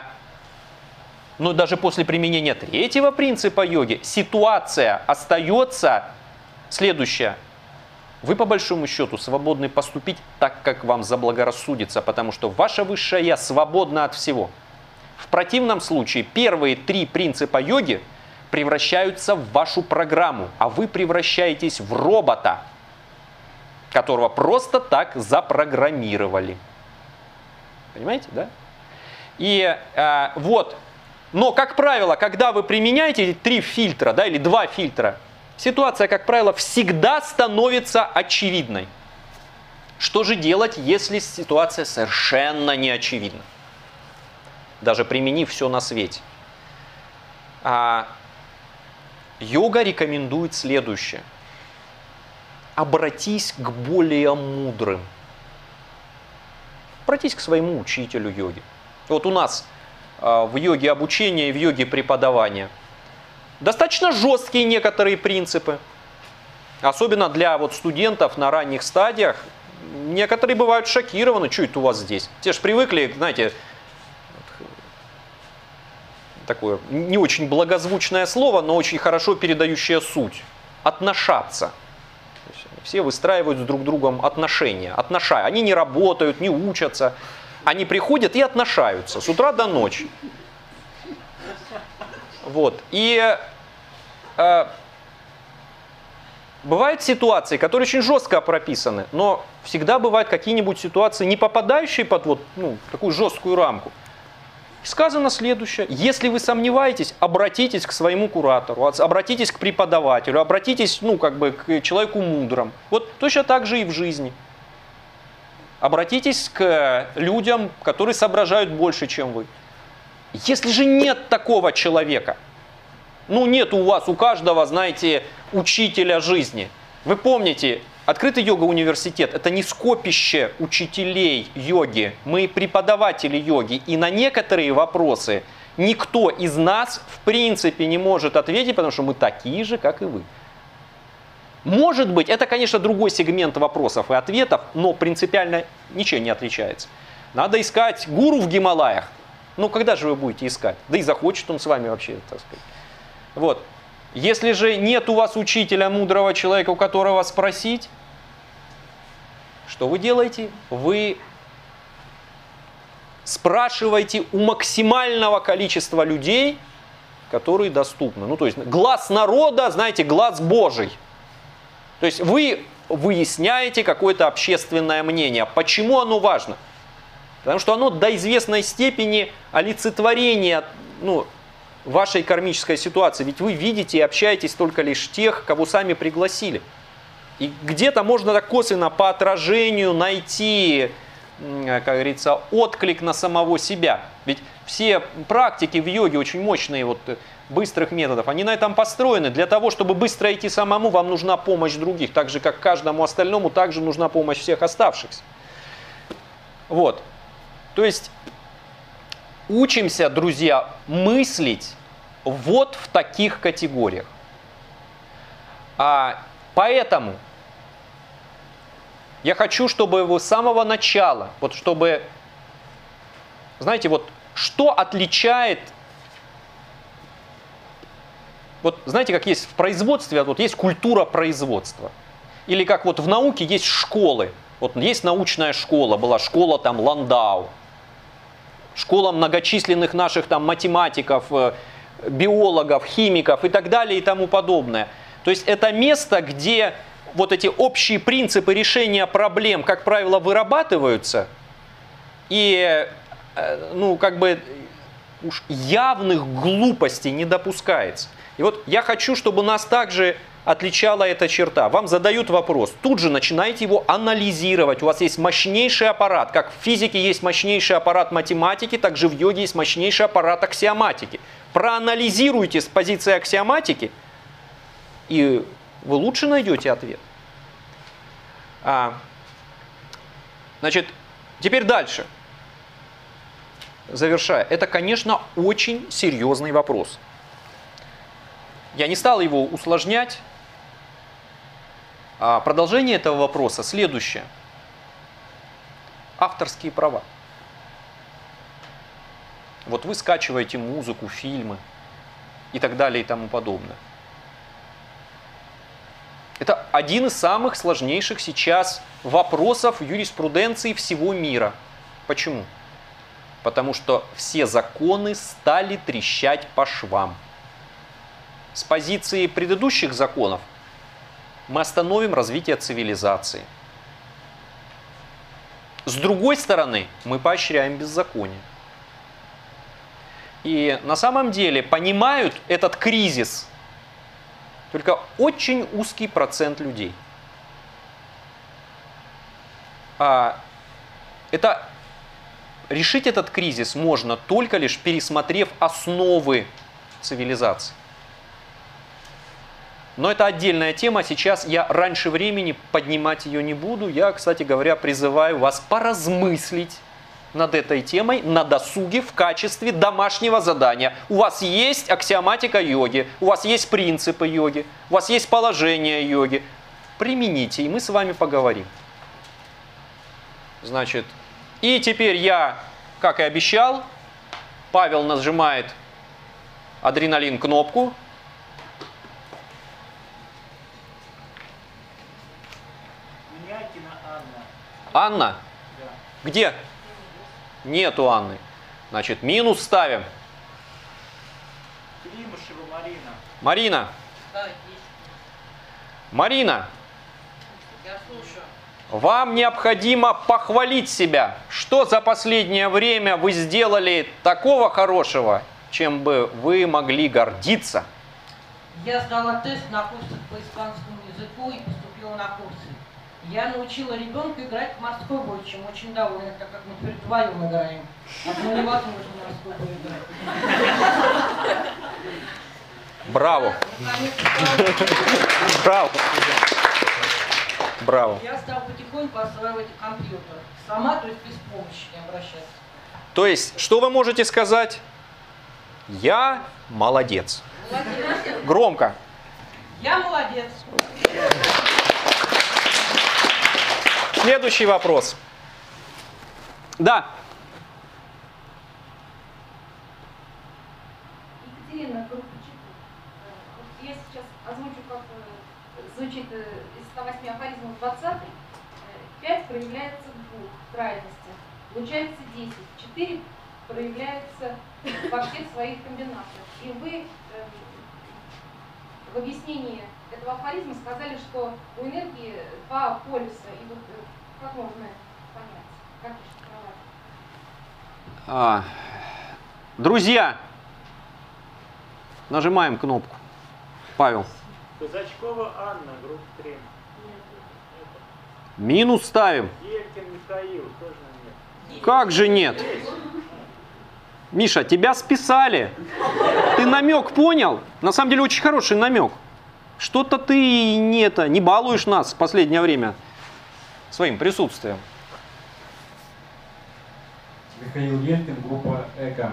но даже после применения третьего принципа йоги ситуация остается следующая. Вы по большому счету свободны поступить так, как вам заблагорассудится, потому что ваше высшее я свободно от всего. В противном случае первые три принципа йоги превращаются в вашу программу, а вы превращаетесь в робота, которого просто так запрограммировали. Понимаете, да? И э, вот, но, как правило, когда вы применяете эти три фильтра, да, или два фильтра, ситуация, как правило, всегда становится очевидной. Что же делать, если ситуация совершенно не очевидна? Даже применив все на свете. А, йога рекомендует следующее. Обратись к более мудрым. Обратись к своему учителю йоги. Вот у нас э, в йоге обучения и в йоге преподавания достаточно жесткие некоторые принципы. Особенно для вот студентов на ранних стадиях. Некоторые бывают шокированы, что это у вас здесь. Те же привыкли, знаете, такое не очень благозвучное слово, но очень хорошо передающее суть. Отношаться. Все выстраивают с друг другом отношения. Отношая. Они не работают, не учатся. Они приходят и отношаются с утра до ночи. Вот. И э, бывают ситуации, которые очень жестко прописаны, но всегда бывают какие-нибудь ситуации, не попадающие под вот, ну, такую жесткую рамку. Сказано следующее. Если вы сомневаетесь, обратитесь к своему куратору, обратитесь к преподавателю, обратитесь, ну, как бы, к человеку мудрому. Вот точно так же и в жизни. Обратитесь к людям, которые соображают больше, чем вы. Если же нет такого человека, ну, нет у вас, у каждого, знаете, учителя жизни. Вы помните, Открытый йога-университет – это не скопище учителей йоги, мы преподаватели йоги, и на некоторые вопросы никто из нас в принципе не может ответить, потому что мы такие же, как и вы. Может быть, это, конечно, другой сегмент вопросов и ответов, но принципиально ничего не отличается. Надо искать гуру в Гималаях. Ну, когда же вы будете искать? Да и захочет он с вами вообще, так сказать. Вот. Если же нет у вас учителя, мудрого человека, у которого спросить, что вы делаете? Вы спрашиваете у максимального количества людей, которые доступны. Ну, то есть глаз народа, знаете, глаз Божий. То есть вы выясняете какое-то общественное мнение. Почему оно важно? Потому что оно до известной степени олицетворение, ну, вашей кармической ситуации. Ведь вы видите и общаетесь только лишь тех, кого сами пригласили. И где-то можно так косвенно по отражению найти, как говорится, отклик на самого себя. Ведь все практики в йоге очень мощные, вот, быстрых методов, они на этом построены. Для того, чтобы быстро идти самому, вам нужна помощь других. Так же, как каждому остальному, также нужна помощь всех оставшихся. Вот. То есть учимся, друзья, мыслить вот в таких категориях. А поэтому я хочу, чтобы вы с самого начала, вот чтобы, знаете, вот что отличает, вот знаете, как есть в производстве, вот есть культура производства. Или как вот в науке есть школы. Вот есть научная школа, была школа там Ландау. Школа многочисленных наших там математиков, биологов, химиков и так далее и тому подобное. То есть это место, где вот эти общие принципы решения проблем, как правило, вырабатываются, и, ну, как бы уж явных глупостей не допускается. И вот я хочу, чтобы нас также отличала эта черта. Вам задают вопрос, тут же начинаете его анализировать. У вас есть мощнейший аппарат. Как в физике есть мощнейший аппарат математики, так же в йоге есть мощнейший аппарат аксиоматики. Проанализируйте с позиции аксиоматики, и вы лучше найдете ответ. А, значит, теперь дальше. Завершая. Это, конечно, очень серьезный вопрос. Я не стал его усложнять. А продолжение этого вопроса следующее. Авторские права. Вот вы скачиваете музыку, фильмы и так далее и тому подобное. Это один из самых сложнейших сейчас вопросов юриспруденции всего мира. Почему? Потому что все законы стали трещать по швам. С позиции предыдущих законов мы остановим развитие цивилизации. С другой стороны, мы поощряем беззаконие. И на самом деле понимают этот кризис только очень узкий процент людей. А это, решить этот кризис можно только лишь пересмотрев основы цивилизации. Но это отдельная тема, сейчас я раньше времени поднимать ее не буду. Я, кстати говоря, призываю вас поразмыслить над этой темой на досуге в качестве домашнего задания. У вас есть аксиоматика йоги, у вас есть принципы йоги, у вас есть положение йоги. Примените, и мы с вами поговорим. Значит, и теперь я, как и обещал, Павел нажимает адреналин кнопку. Анна? Да. Где? Нету Анны. Значит, минус ставим. Климышева Марина. Марина. Да, есть. Марина. Я слушаю. Вам необходимо похвалить себя. Что за последнее время вы сделали такого хорошего, чем бы вы могли гордиться? Я сдала тест на курсах по испанскому языку и поступила на курсы. Я научила ребенка играть в морской бой, чем очень довольна, так как мы теперь вдвоем играем. Одно невозможно морской бой играть. Браво! Браво! Браво! Я стала потихоньку осваивать компьютер. Сама, то есть без помощи не обращаться. То есть, что вы можете сказать? Я молодец. Молодец. Громко. Я молодец. Следующий вопрос. Да. Екатерина, группа четыре. Вот я сейчас озвучу, как звучит из ста восьми афоризмов двадцатый. пять проявляется в двух крайностях. Получается десять. четыре проявляется во всех своих комбинациях. И вы э, в объяснении этого афоризма сказали, что у энергии два полюса. И вот э, как можно это понять? Как расшифровать? А, друзья, нажимаем кнопку. Павел. Казачкова Анна, группа три. Минус ставим. Елькин Михаил, тоже нет. Как же нет? Миша, тебя списали. Ты намек понял? На самом деле очень хороший намек. Что-то ты не, это, не балуешь нас в последнее время своим присутствием. Михаил Елькин, группа ЭКО.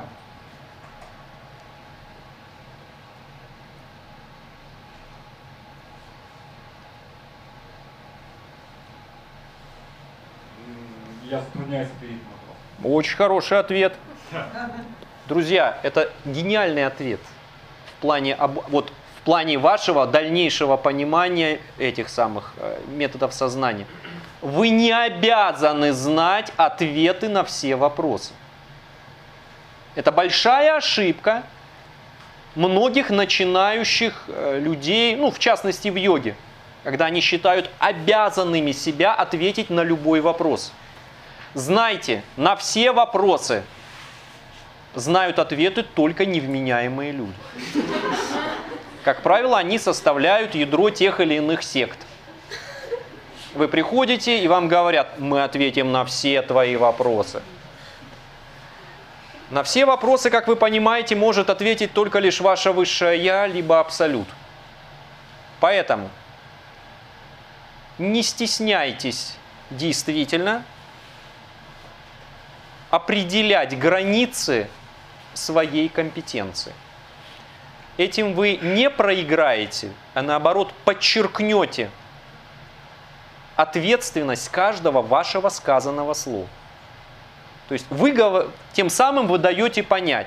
Я затрудняюсь ответить на вопрос. Очень хороший ответ. Друзья, это гениальный ответ в плане, вот, в плане вашего дальнейшего понимания этих самых методов сознания. Вы не обязаны знать ответы на все вопросы. Это большая ошибка многих начинающих людей, ну, в частности в йоге, когда они считают обязанными себя ответить на любой вопрос. Знайте, на все вопросы знают ответы только невменяемые люди. Как правило, они составляют ядро тех или иных сект. Вы приходите, и вам говорят: мы ответим на все твои вопросы. На все вопросы, как вы понимаете, может ответить только лишь ваше высшее Я, либо Абсолют. Поэтому не стесняйтесь действительно определять границы своей компетенции. Этим вы не проиграете, а наоборот подчеркнете ответственность каждого вашего сказанного слова. То есть вы тем самым вы даете понять,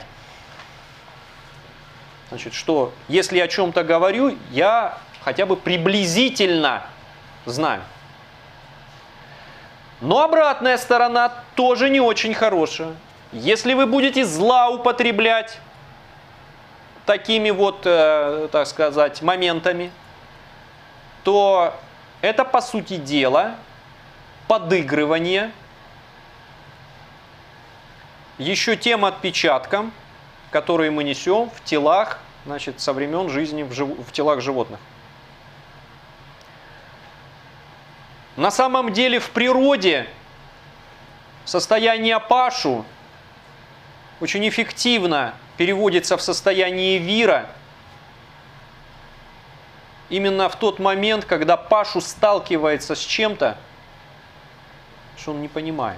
значит, что если я о чем-то говорю, я хотя бы приблизительно знаю. Но обратная сторона тоже не очень хорошая. Если вы будете злоупотреблять такими вот, э, так сказать, моментами, то это, по сути дела, подыгрывание еще тем отпечаткам, которые мы несем в телах, значит, со времен жизни в, жив... в телах животных. На самом деле в природе состояние пашу очень эффективно переводится в состояние вира именно в тот момент, когда пашу сталкивается с чем-то, что он не понимает.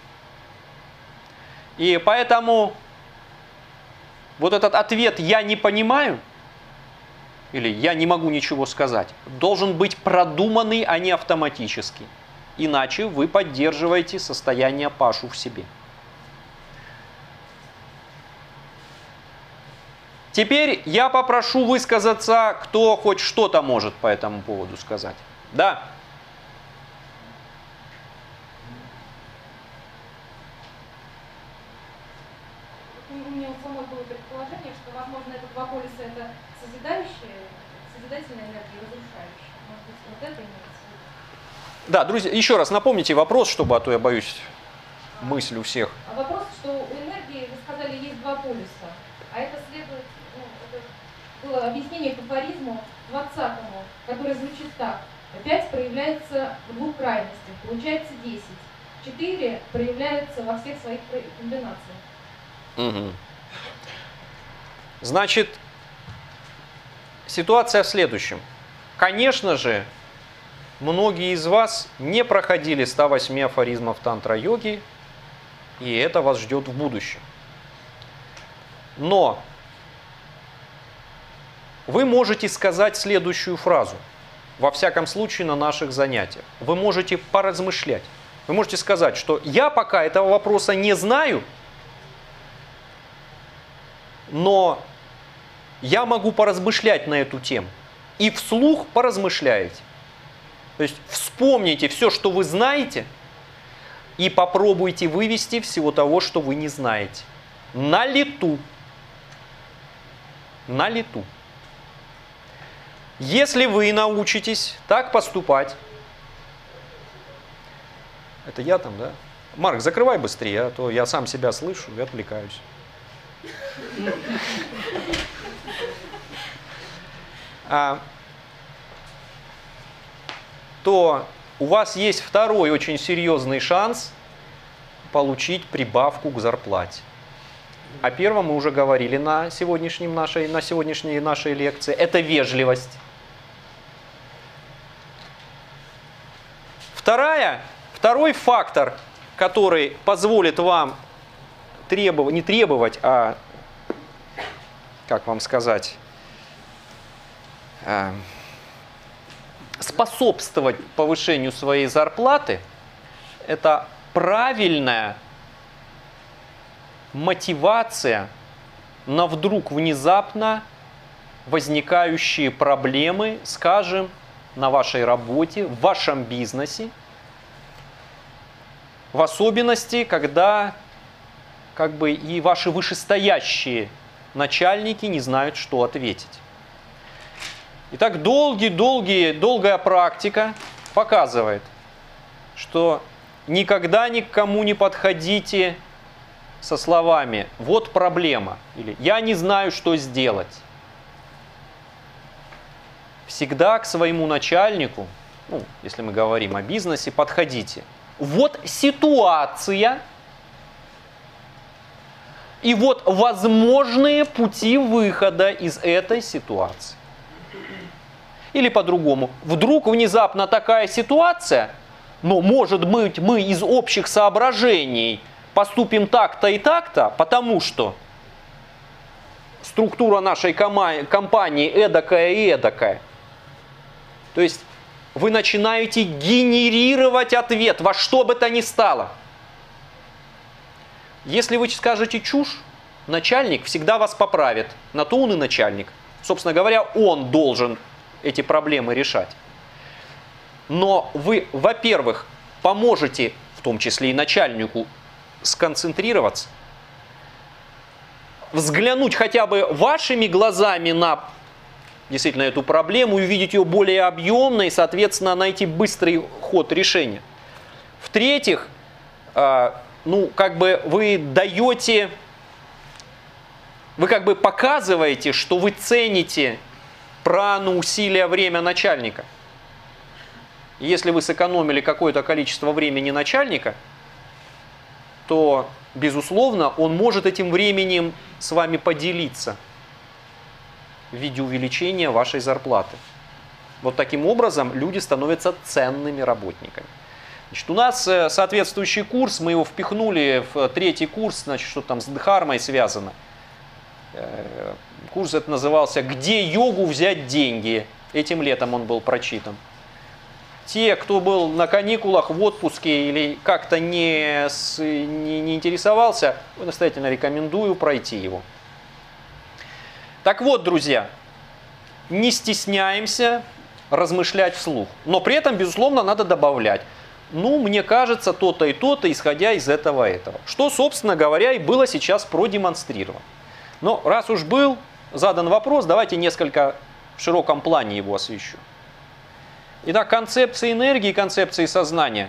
И поэтому вот этот ответ «я не понимаю» или «я не могу ничего сказать» должен быть продуманный, а не автоматический. Иначе вы поддерживаете состояние пашу в себе. Теперь я попрошу высказаться, кто хоть что-то может по этому поводу сказать. Да? У меня у самой было предположение, что, возможно, это два полюса — это созидающая, созидательная энергия и разрушающая. Может быть, вот это имеется в виду? Да, друзья, еще раз напомните вопрос, чтобы, а то я боюсь, мысль у всех. А вопрос, что у энергии, вы сказали, есть два полюса. А это следует, ну, это было объяснение к афоризму двадцатому, который звучит так. пять проявляется в двух крайностях, получается десять. четыре проявляется во всех своих комбинациях. Угу. Значит, ситуация в следующем. Конечно же, многие из вас не проходили ста восьми афоризмов тантра-йоги, и это вас ждет в будущем. Но вы можете сказать следующую фразу, во всяком случае на наших занятиях. Вы можете поразмышлять. Вы можете сказать, что я пока этого вопроса не знаю, но я могу поразмышлять на эту тему. И вслух поразмышляете. То есть вспомните все, что вы знаете, и попробуйте вывести всего того, что вы не знаете. На лету. На лету. Если вы научитесь так поступать, это я там, да? Марк, закрывай быстрее, а то я сам себя слышу и отвлекаюсь. А, то у вас есть второй очень серьезный шанс получить прибавку к зарплате. О первом мы уже говорили на, сегодняшнем нашей, на сегодняшней нашей лекции. Это вежливость. Вторая, второй фактор, который позволит вам требовать, не требовать, а, как вам сказать, э, способствовать повышению своей зарплаты, это правильная мотивация на вдруг внезапно возникающие проблемы, скажем, на вашей работе, в вашем бизнесе, в особенности, когда как бы и ваши вышестоящие начальники не знают, что ответить. Итак, долгие-долгие, долгая практика показывает, что никогда ни к кому не подходите со словами «вот проблема» или «я не знаю, что сделать». Всегда к своему начальнику, ну, если мы говорим о бизнесе, подходите. Вот ситуация, и вот возможные пути выхода из этой ситуации. Или по-другому, вдруг внезапно такая ситуация, но может быть мы из общих соображений поступим так-то и так-то, потому что структура нашей компании эдакая и эдакая. То есть вы начинаете генерировать ответ во что бы то ни стало. Если вы скажете чушь, начальник всегда вас поправит. На то он и начальник. Собственно говоря, он должен эти проблемы решать. Но вы, во-первых, поможете, в том числе и начальнику, сконцентрироваться, взглянуть хотя бы вашими глазами на действительно эту проблему и увидеть ее более объемно и, соответственно, найти быстрый ход решения. В-третьих, ну, как бы вы даете, вы как бы показываете, что вы цените прану, усилия, время начальника. Если вы сэкономили какое-то количество времени начальника, то, безусловно, он может этим временем с вами поделиться в виде увеличения вашей зарплаты. Вот таким образом люди становятся ценными работниками. Значит, у нас соответствующий курс, мы его впихнули в третий курс, значит, что там с дхармой связано. Курс этот назывался «Где йогу взять деньги?». Этим летом он был прочитан. Те, кто был на каникулах, в отпуске или как-то не, не, не интересовался, настоятельно рекомендую пройти его. Так вот, друзья, не стесняемся размышлять вслух. Но при этом, безусловно, надо добавлять. Ну, мне кажется, то-то и то-то, исходя из этого и этого. Что, собственно говоря, и было сейчас продемонстрировано. Но раз уж был задан вопрос, давайте несколько в широком плане его освещу. Итак, концепции энергии и концепции сознания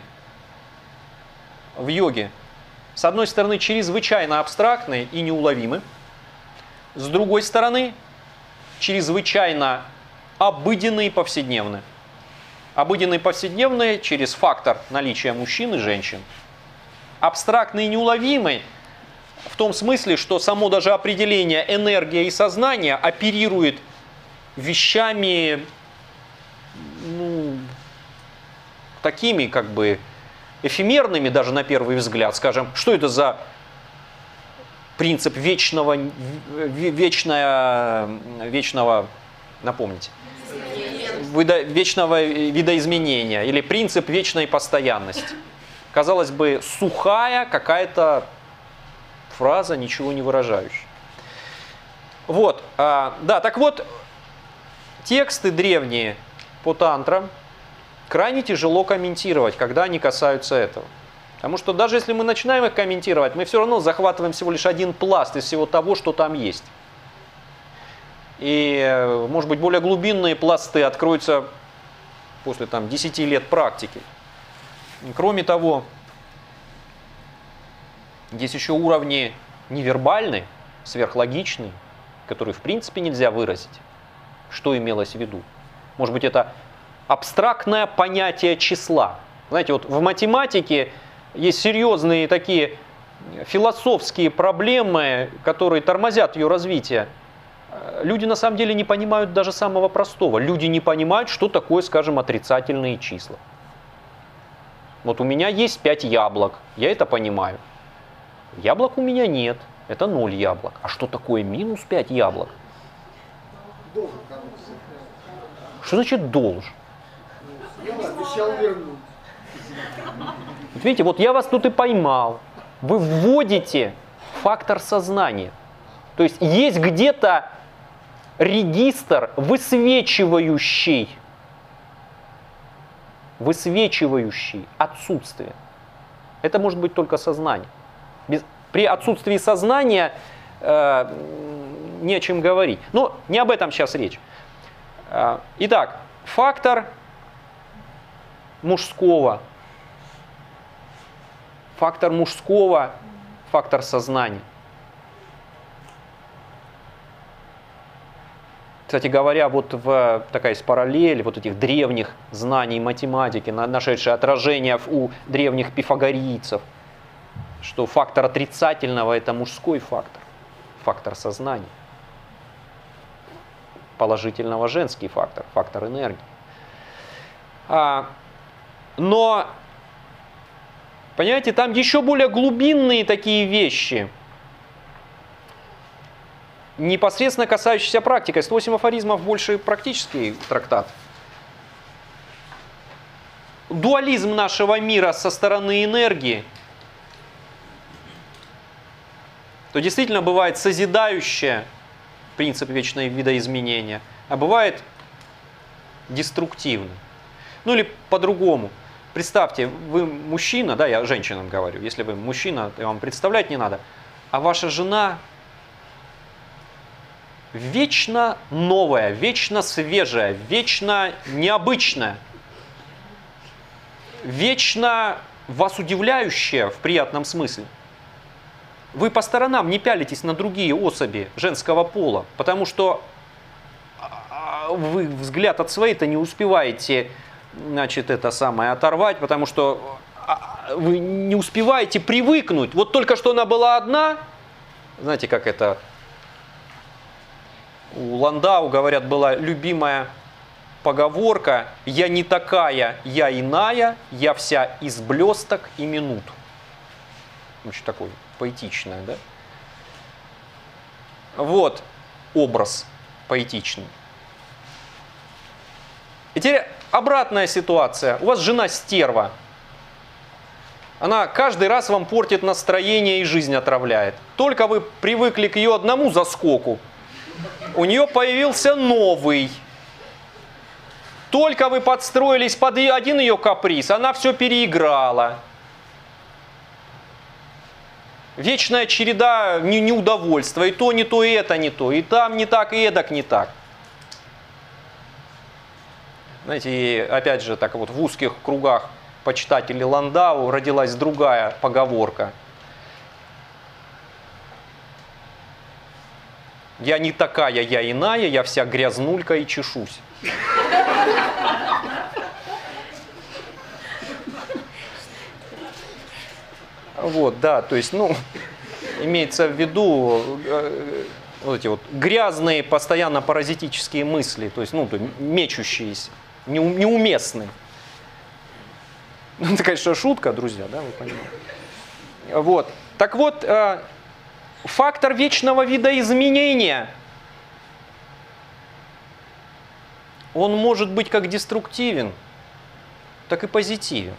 в йоге, с одной стороны, чрезвычайно абстрактны и неуловимы, с другой стороны, чрезвычайно обыденные и повседневные. Обыденные и повседневные через фактор наличия мужчин и женщин. Абстрактные и неуловимые в том смысле, что само даже определение энергия и сознание оперирует вещами, ну, такими как бы эфемерными даже на первый взгляд. Скажем, что это за принцип вечного, вечная, вечного, напомните, видо, вечного видоизменения или принцип вечной постоянности. Казалось бы, сухая какая-то фраза, ничего не выражающая. Вот, а, да, так вот, тексты древние по тантрам крайне тяжело комментировать, когда они касаются этого. Потому что даже если мы начинаем их комментировать, мы все равно захватываем всего лишь один пласт из всего того, что там есть. И, может быть, более глубинные пласты откроются после там, десяти лет практики. Кроме того, есть еще уровни невербальные, сверхлогичные, которые в принципе нельзя выразить. Что имелось в виду? Может быть, это абстрактное понятие числа. Знаете, вот в математике есть серьезные такие философские проблемы, которые тормозят ее развитие. Люди на самом деле не понимают даже самого простого. Люди не понимают, что такое, скажем, отрицательные числа. Вот у меня есть пять яблок, я это понимаю. Яблок у меня нет, это ноль яблок. А что такое минус пять яблок? Что значит должен? Я обещал вернуть. Вот видите, вот я вас тут и поймал. Вы вводите фактор сознания. То есть есть где-то регистр высвечивающий, высвечивающий отсутствие. Это может быть только сознание. Без, при отсутствии сознания э, не о чем говорить. Но не об этом сейчас речь. Э, итак, фактор мужского, фактор мужского, фактор сознания. Кстати говоря, вот в, такая есть параллель вот этих древних знаний математики, нашедшие отражение у древних пифагорийцев, что фактор отрицательного – это мужской фактор, фактор сознания. Положительного – женский фактор, фактор энергии. А, но, понимаете, там еще более глубинные такие вещи, непосредственно касающиеся практики. сто восемь афоризмов больше практический трактат. Дуализм нашего мира со стороны энергии, то действительно бывает созидающее принцип вечного видоизменения, а бывает деструктивный. Ну или по-другому. Представьте, вы мужчина, да, я женщинам говорю, если вы мужчина, то вам представлять не надо, а ваша жена вечно новая, вечно свежая, вечно необычная, вечно вас удивляющая в приятном смысле. Вы по сторонам не пялитесь на другие особи женского пола, потому что вы взгляд от своей-то не успеваете, значит, это самое оторвать, потому что вы не успеваете привыкнуть. Вот только что она была одна, знаете, как это у Ландау, говорят, была любимая поговорка: «Я не такая, я иная, я вся из блесток и минут». Очень такой поэтичное, да? Вот образ поэтичный. И теперь обратная ситуация. У вас жена стерва. Она каждый раз вам портит настроение и жизнь отравляет. Только вы привыкли к ее одному заскоку, у нее появился новый. Только вы подстроились под один ее каприз, она все переиграла. Вечная череда неудовольства. И то не то, и это не то. И там не так, и эдак не так. Знаете, и опять же, так вот в узких кругах почитателей Ландау родилась другая поговорка. Я не такая, я иная, я вся грязнулька и чешусь. Вот, да, то есть, ну, имеется в виду э, вот эти вот грязные, постоянно паразитические мысли, то есть, ну, мечущиеся, неуместные. Это, конечно, шутка, друзья, да, вы понимаете. Вот, так вот, э, фактор вечного видоизменения, он может быть как деструктивен, так и позитивен.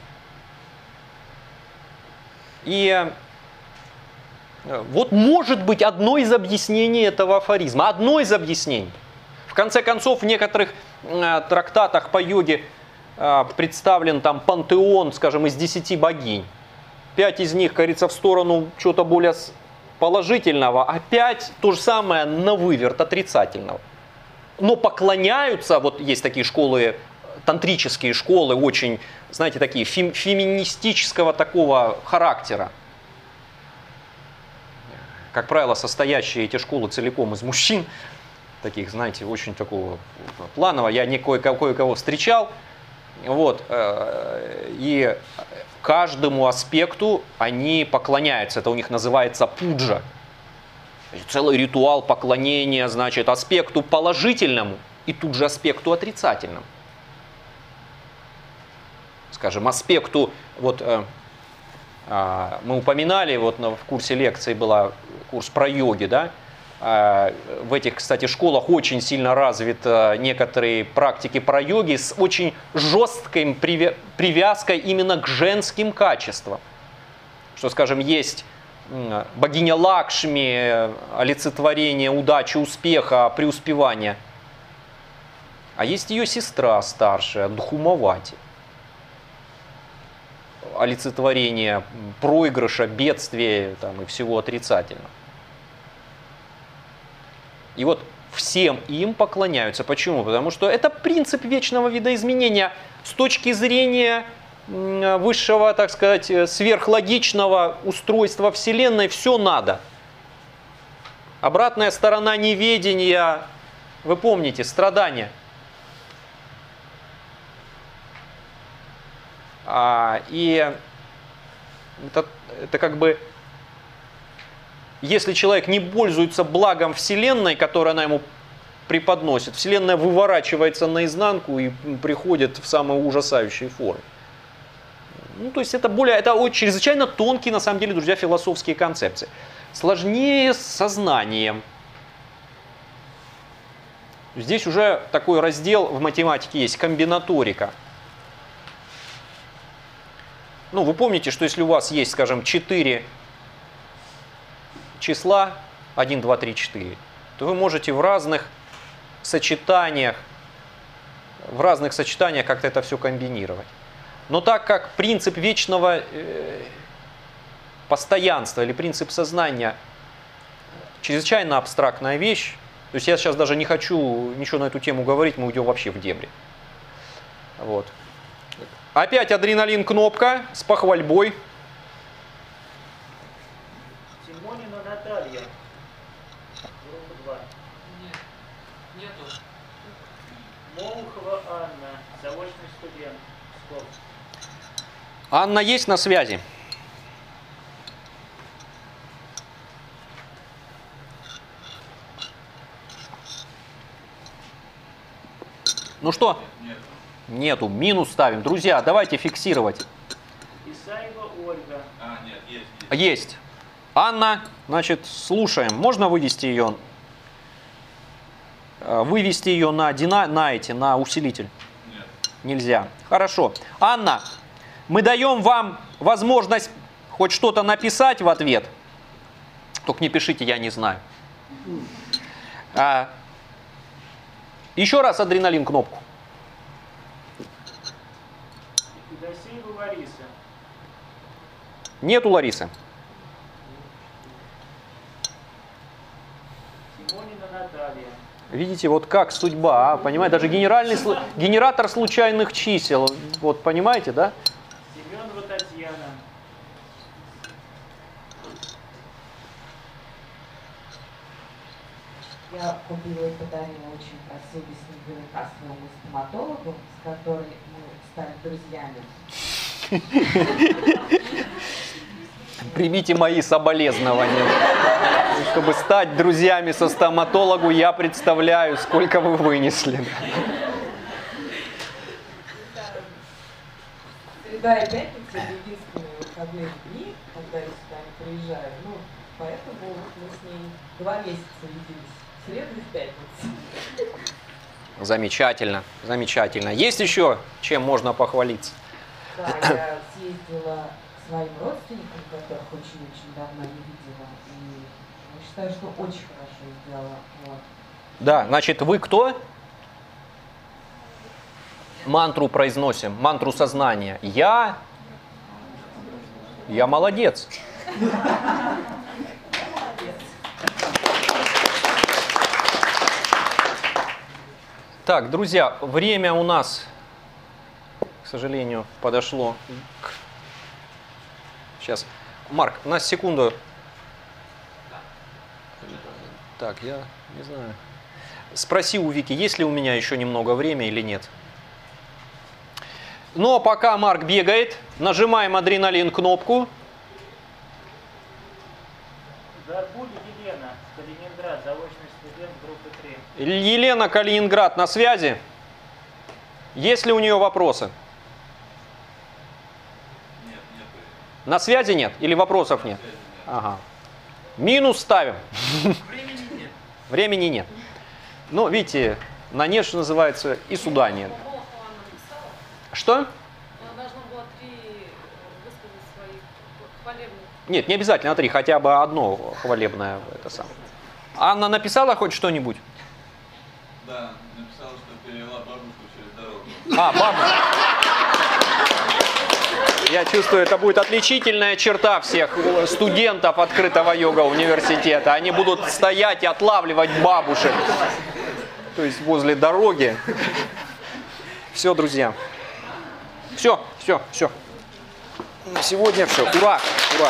И вот может быть одно из объяснений этого афоризма, одно из объяснений. В конце концов, в некоторых э, трактатах по йоге э, представлен там пантеон, скажем, из десяти богинь. Пять из них, говорится, в сторону чего-то более положительного, а пять то же самое на выверт отрицательного. Но поклоняются, вот есть такие школы, тантрические школы, очень, знаете, такие фем, феминистического такого характера. Как правило, состоящие эти школы целиком из мужчин, таких, знаете, очень такого планового. Я не кое-кого встречал. Вот, и каждому аспекту они поклоняются. Это у них называется пуджа. Целый ритуал поклонения, значит, аспекту положительному и тут же аспекту отрицательному. Скажем, аспекту, вот э, э, мы упоминали, вот в курсе лекции был курс про йоги, да, э, в этих, кстати, школах очень сильно развиты некоторые практики про йоги с очень жесткой привязкой именно к женским качествам. Что, скажем, есть богиня Лакшми, олицетворение удачи, успеха, преуспевания, а есть ее сестра старшая, Дхумавати. Олицетворение проигрыша, бедствия там, и всего отрицательного. И вот всем им поклоняются. Почему? Потому что это принцип вечного видоизменения с точки зрения высшего, так сказать, сверхлогичного устройства Вселенной. Все надо. Обратная сторона неведения, вы помните, страдания. А, и это, это как бы, если человек не пользуется благом Вселенной, которое она ему преподносит, Вселенная выворачивается наизнанку и приходит в самые ужасающие формы. Ну, то есть это более, это очень чрезвычайно тонкие, на самом деле, друзья, философские концепции. Сложнее с сознанием. Здесь уже такой раздел в математике есть, комбинаторика. Ну, вы помните, что если у вас есть, скажем, четыре числа, один, два, три, четыре, то вы можете в разных сочетаниях, в разных сочетаниях как-то это все комбинировать. Но так как принцип вечного э, постоянства или принцип сознания чрезвычайно абстрактная вещь, то есть я сейчас даже не хочу ничего на эту тему говорить, мы уйдем вообще в дебри. Вот. Опять адреналин кнопка с похвальбой. Тимонина Наталья. Группа два. Нет, нету. Молохова Анна, заочный студент. Скоп. Анна есть на связи? Ну что? Нет. Нету. Минус ставим. Друзья, давайте фиксировать. Исаева Ольга. А, нет, есть, есть. Есть. Анна, значит, слушаем. Можно вывести ее? Вывести ее на, дина, на эти, на усилитель? Нет. Нельзя. Хорошо. Анна, мы даем вам возможность хоть что-то написать в ответ. Только не пишите, я не знаю. А, еще раз адреналин кнопку. Федосеева Лариса. Нету Ларисы. Тимонина Наталья. Видите, вот как судьба, а? Понимаете, даже генеральный, слу- генератор случайных чисел, вот понимаете, да? Семенова Татьяна. Я купила и подарила очень красивый снеговика своему стоматологу, с которой мы стали друзьями. Примите мои соболезнования. Чтобы стать друзьями со стоматологом, я представляю, сколько вы вынесли. Среда и пятница — единственные выходные дни, когда я сюда не приезжаю. Ну, поэтому мы с ней два месяца виделись. В среду и в пятницу. Замечательно, замечательно. Есть еще чем можно похвалиться? Да, я съездила к своим родственникам, которых очень-очень давно не видела. И я считаю, что очень хорошо сделала. Вот. Да, значит, вы кто? Мантру произносим, мантру сознания. Я... Я молодец. Так, друзья, время у нас, к сожалению, подошло к... Сейчас. Марк, на секунду. Так, я не знаю. Спроси у Вики, есть ли у меня еще немного времени или нет. Но пока Марк бегает, нажимаем адреналин кнопку. Зарбуль Елена, Калининград, заочный студент группы три. Елена, Калининград, на связи. Есть ли у нее вопросы? Нет, нет. На связи нет? Или вопросов нет? Ага. Минус ставим. Времени нет. Времени нет. Ну, видите, на нет, что называется, и суда нет. Что? Она должна была три высказать своих хвалебных. Нет, не обязательно три, хотя бы одно хвалебное. Это самое. Анна написала хоть что-нибудь? Да, написала, что перевела бабушку через дорогу. А, бабушка. Я чувствую, это будет отличительная черта всех студентов открытого йога-университета. Они будут стоять и отлавливать бабушек. То есть возле дороги. Все, друзья. Все, все, все. На сегодня все. Ура! Ура!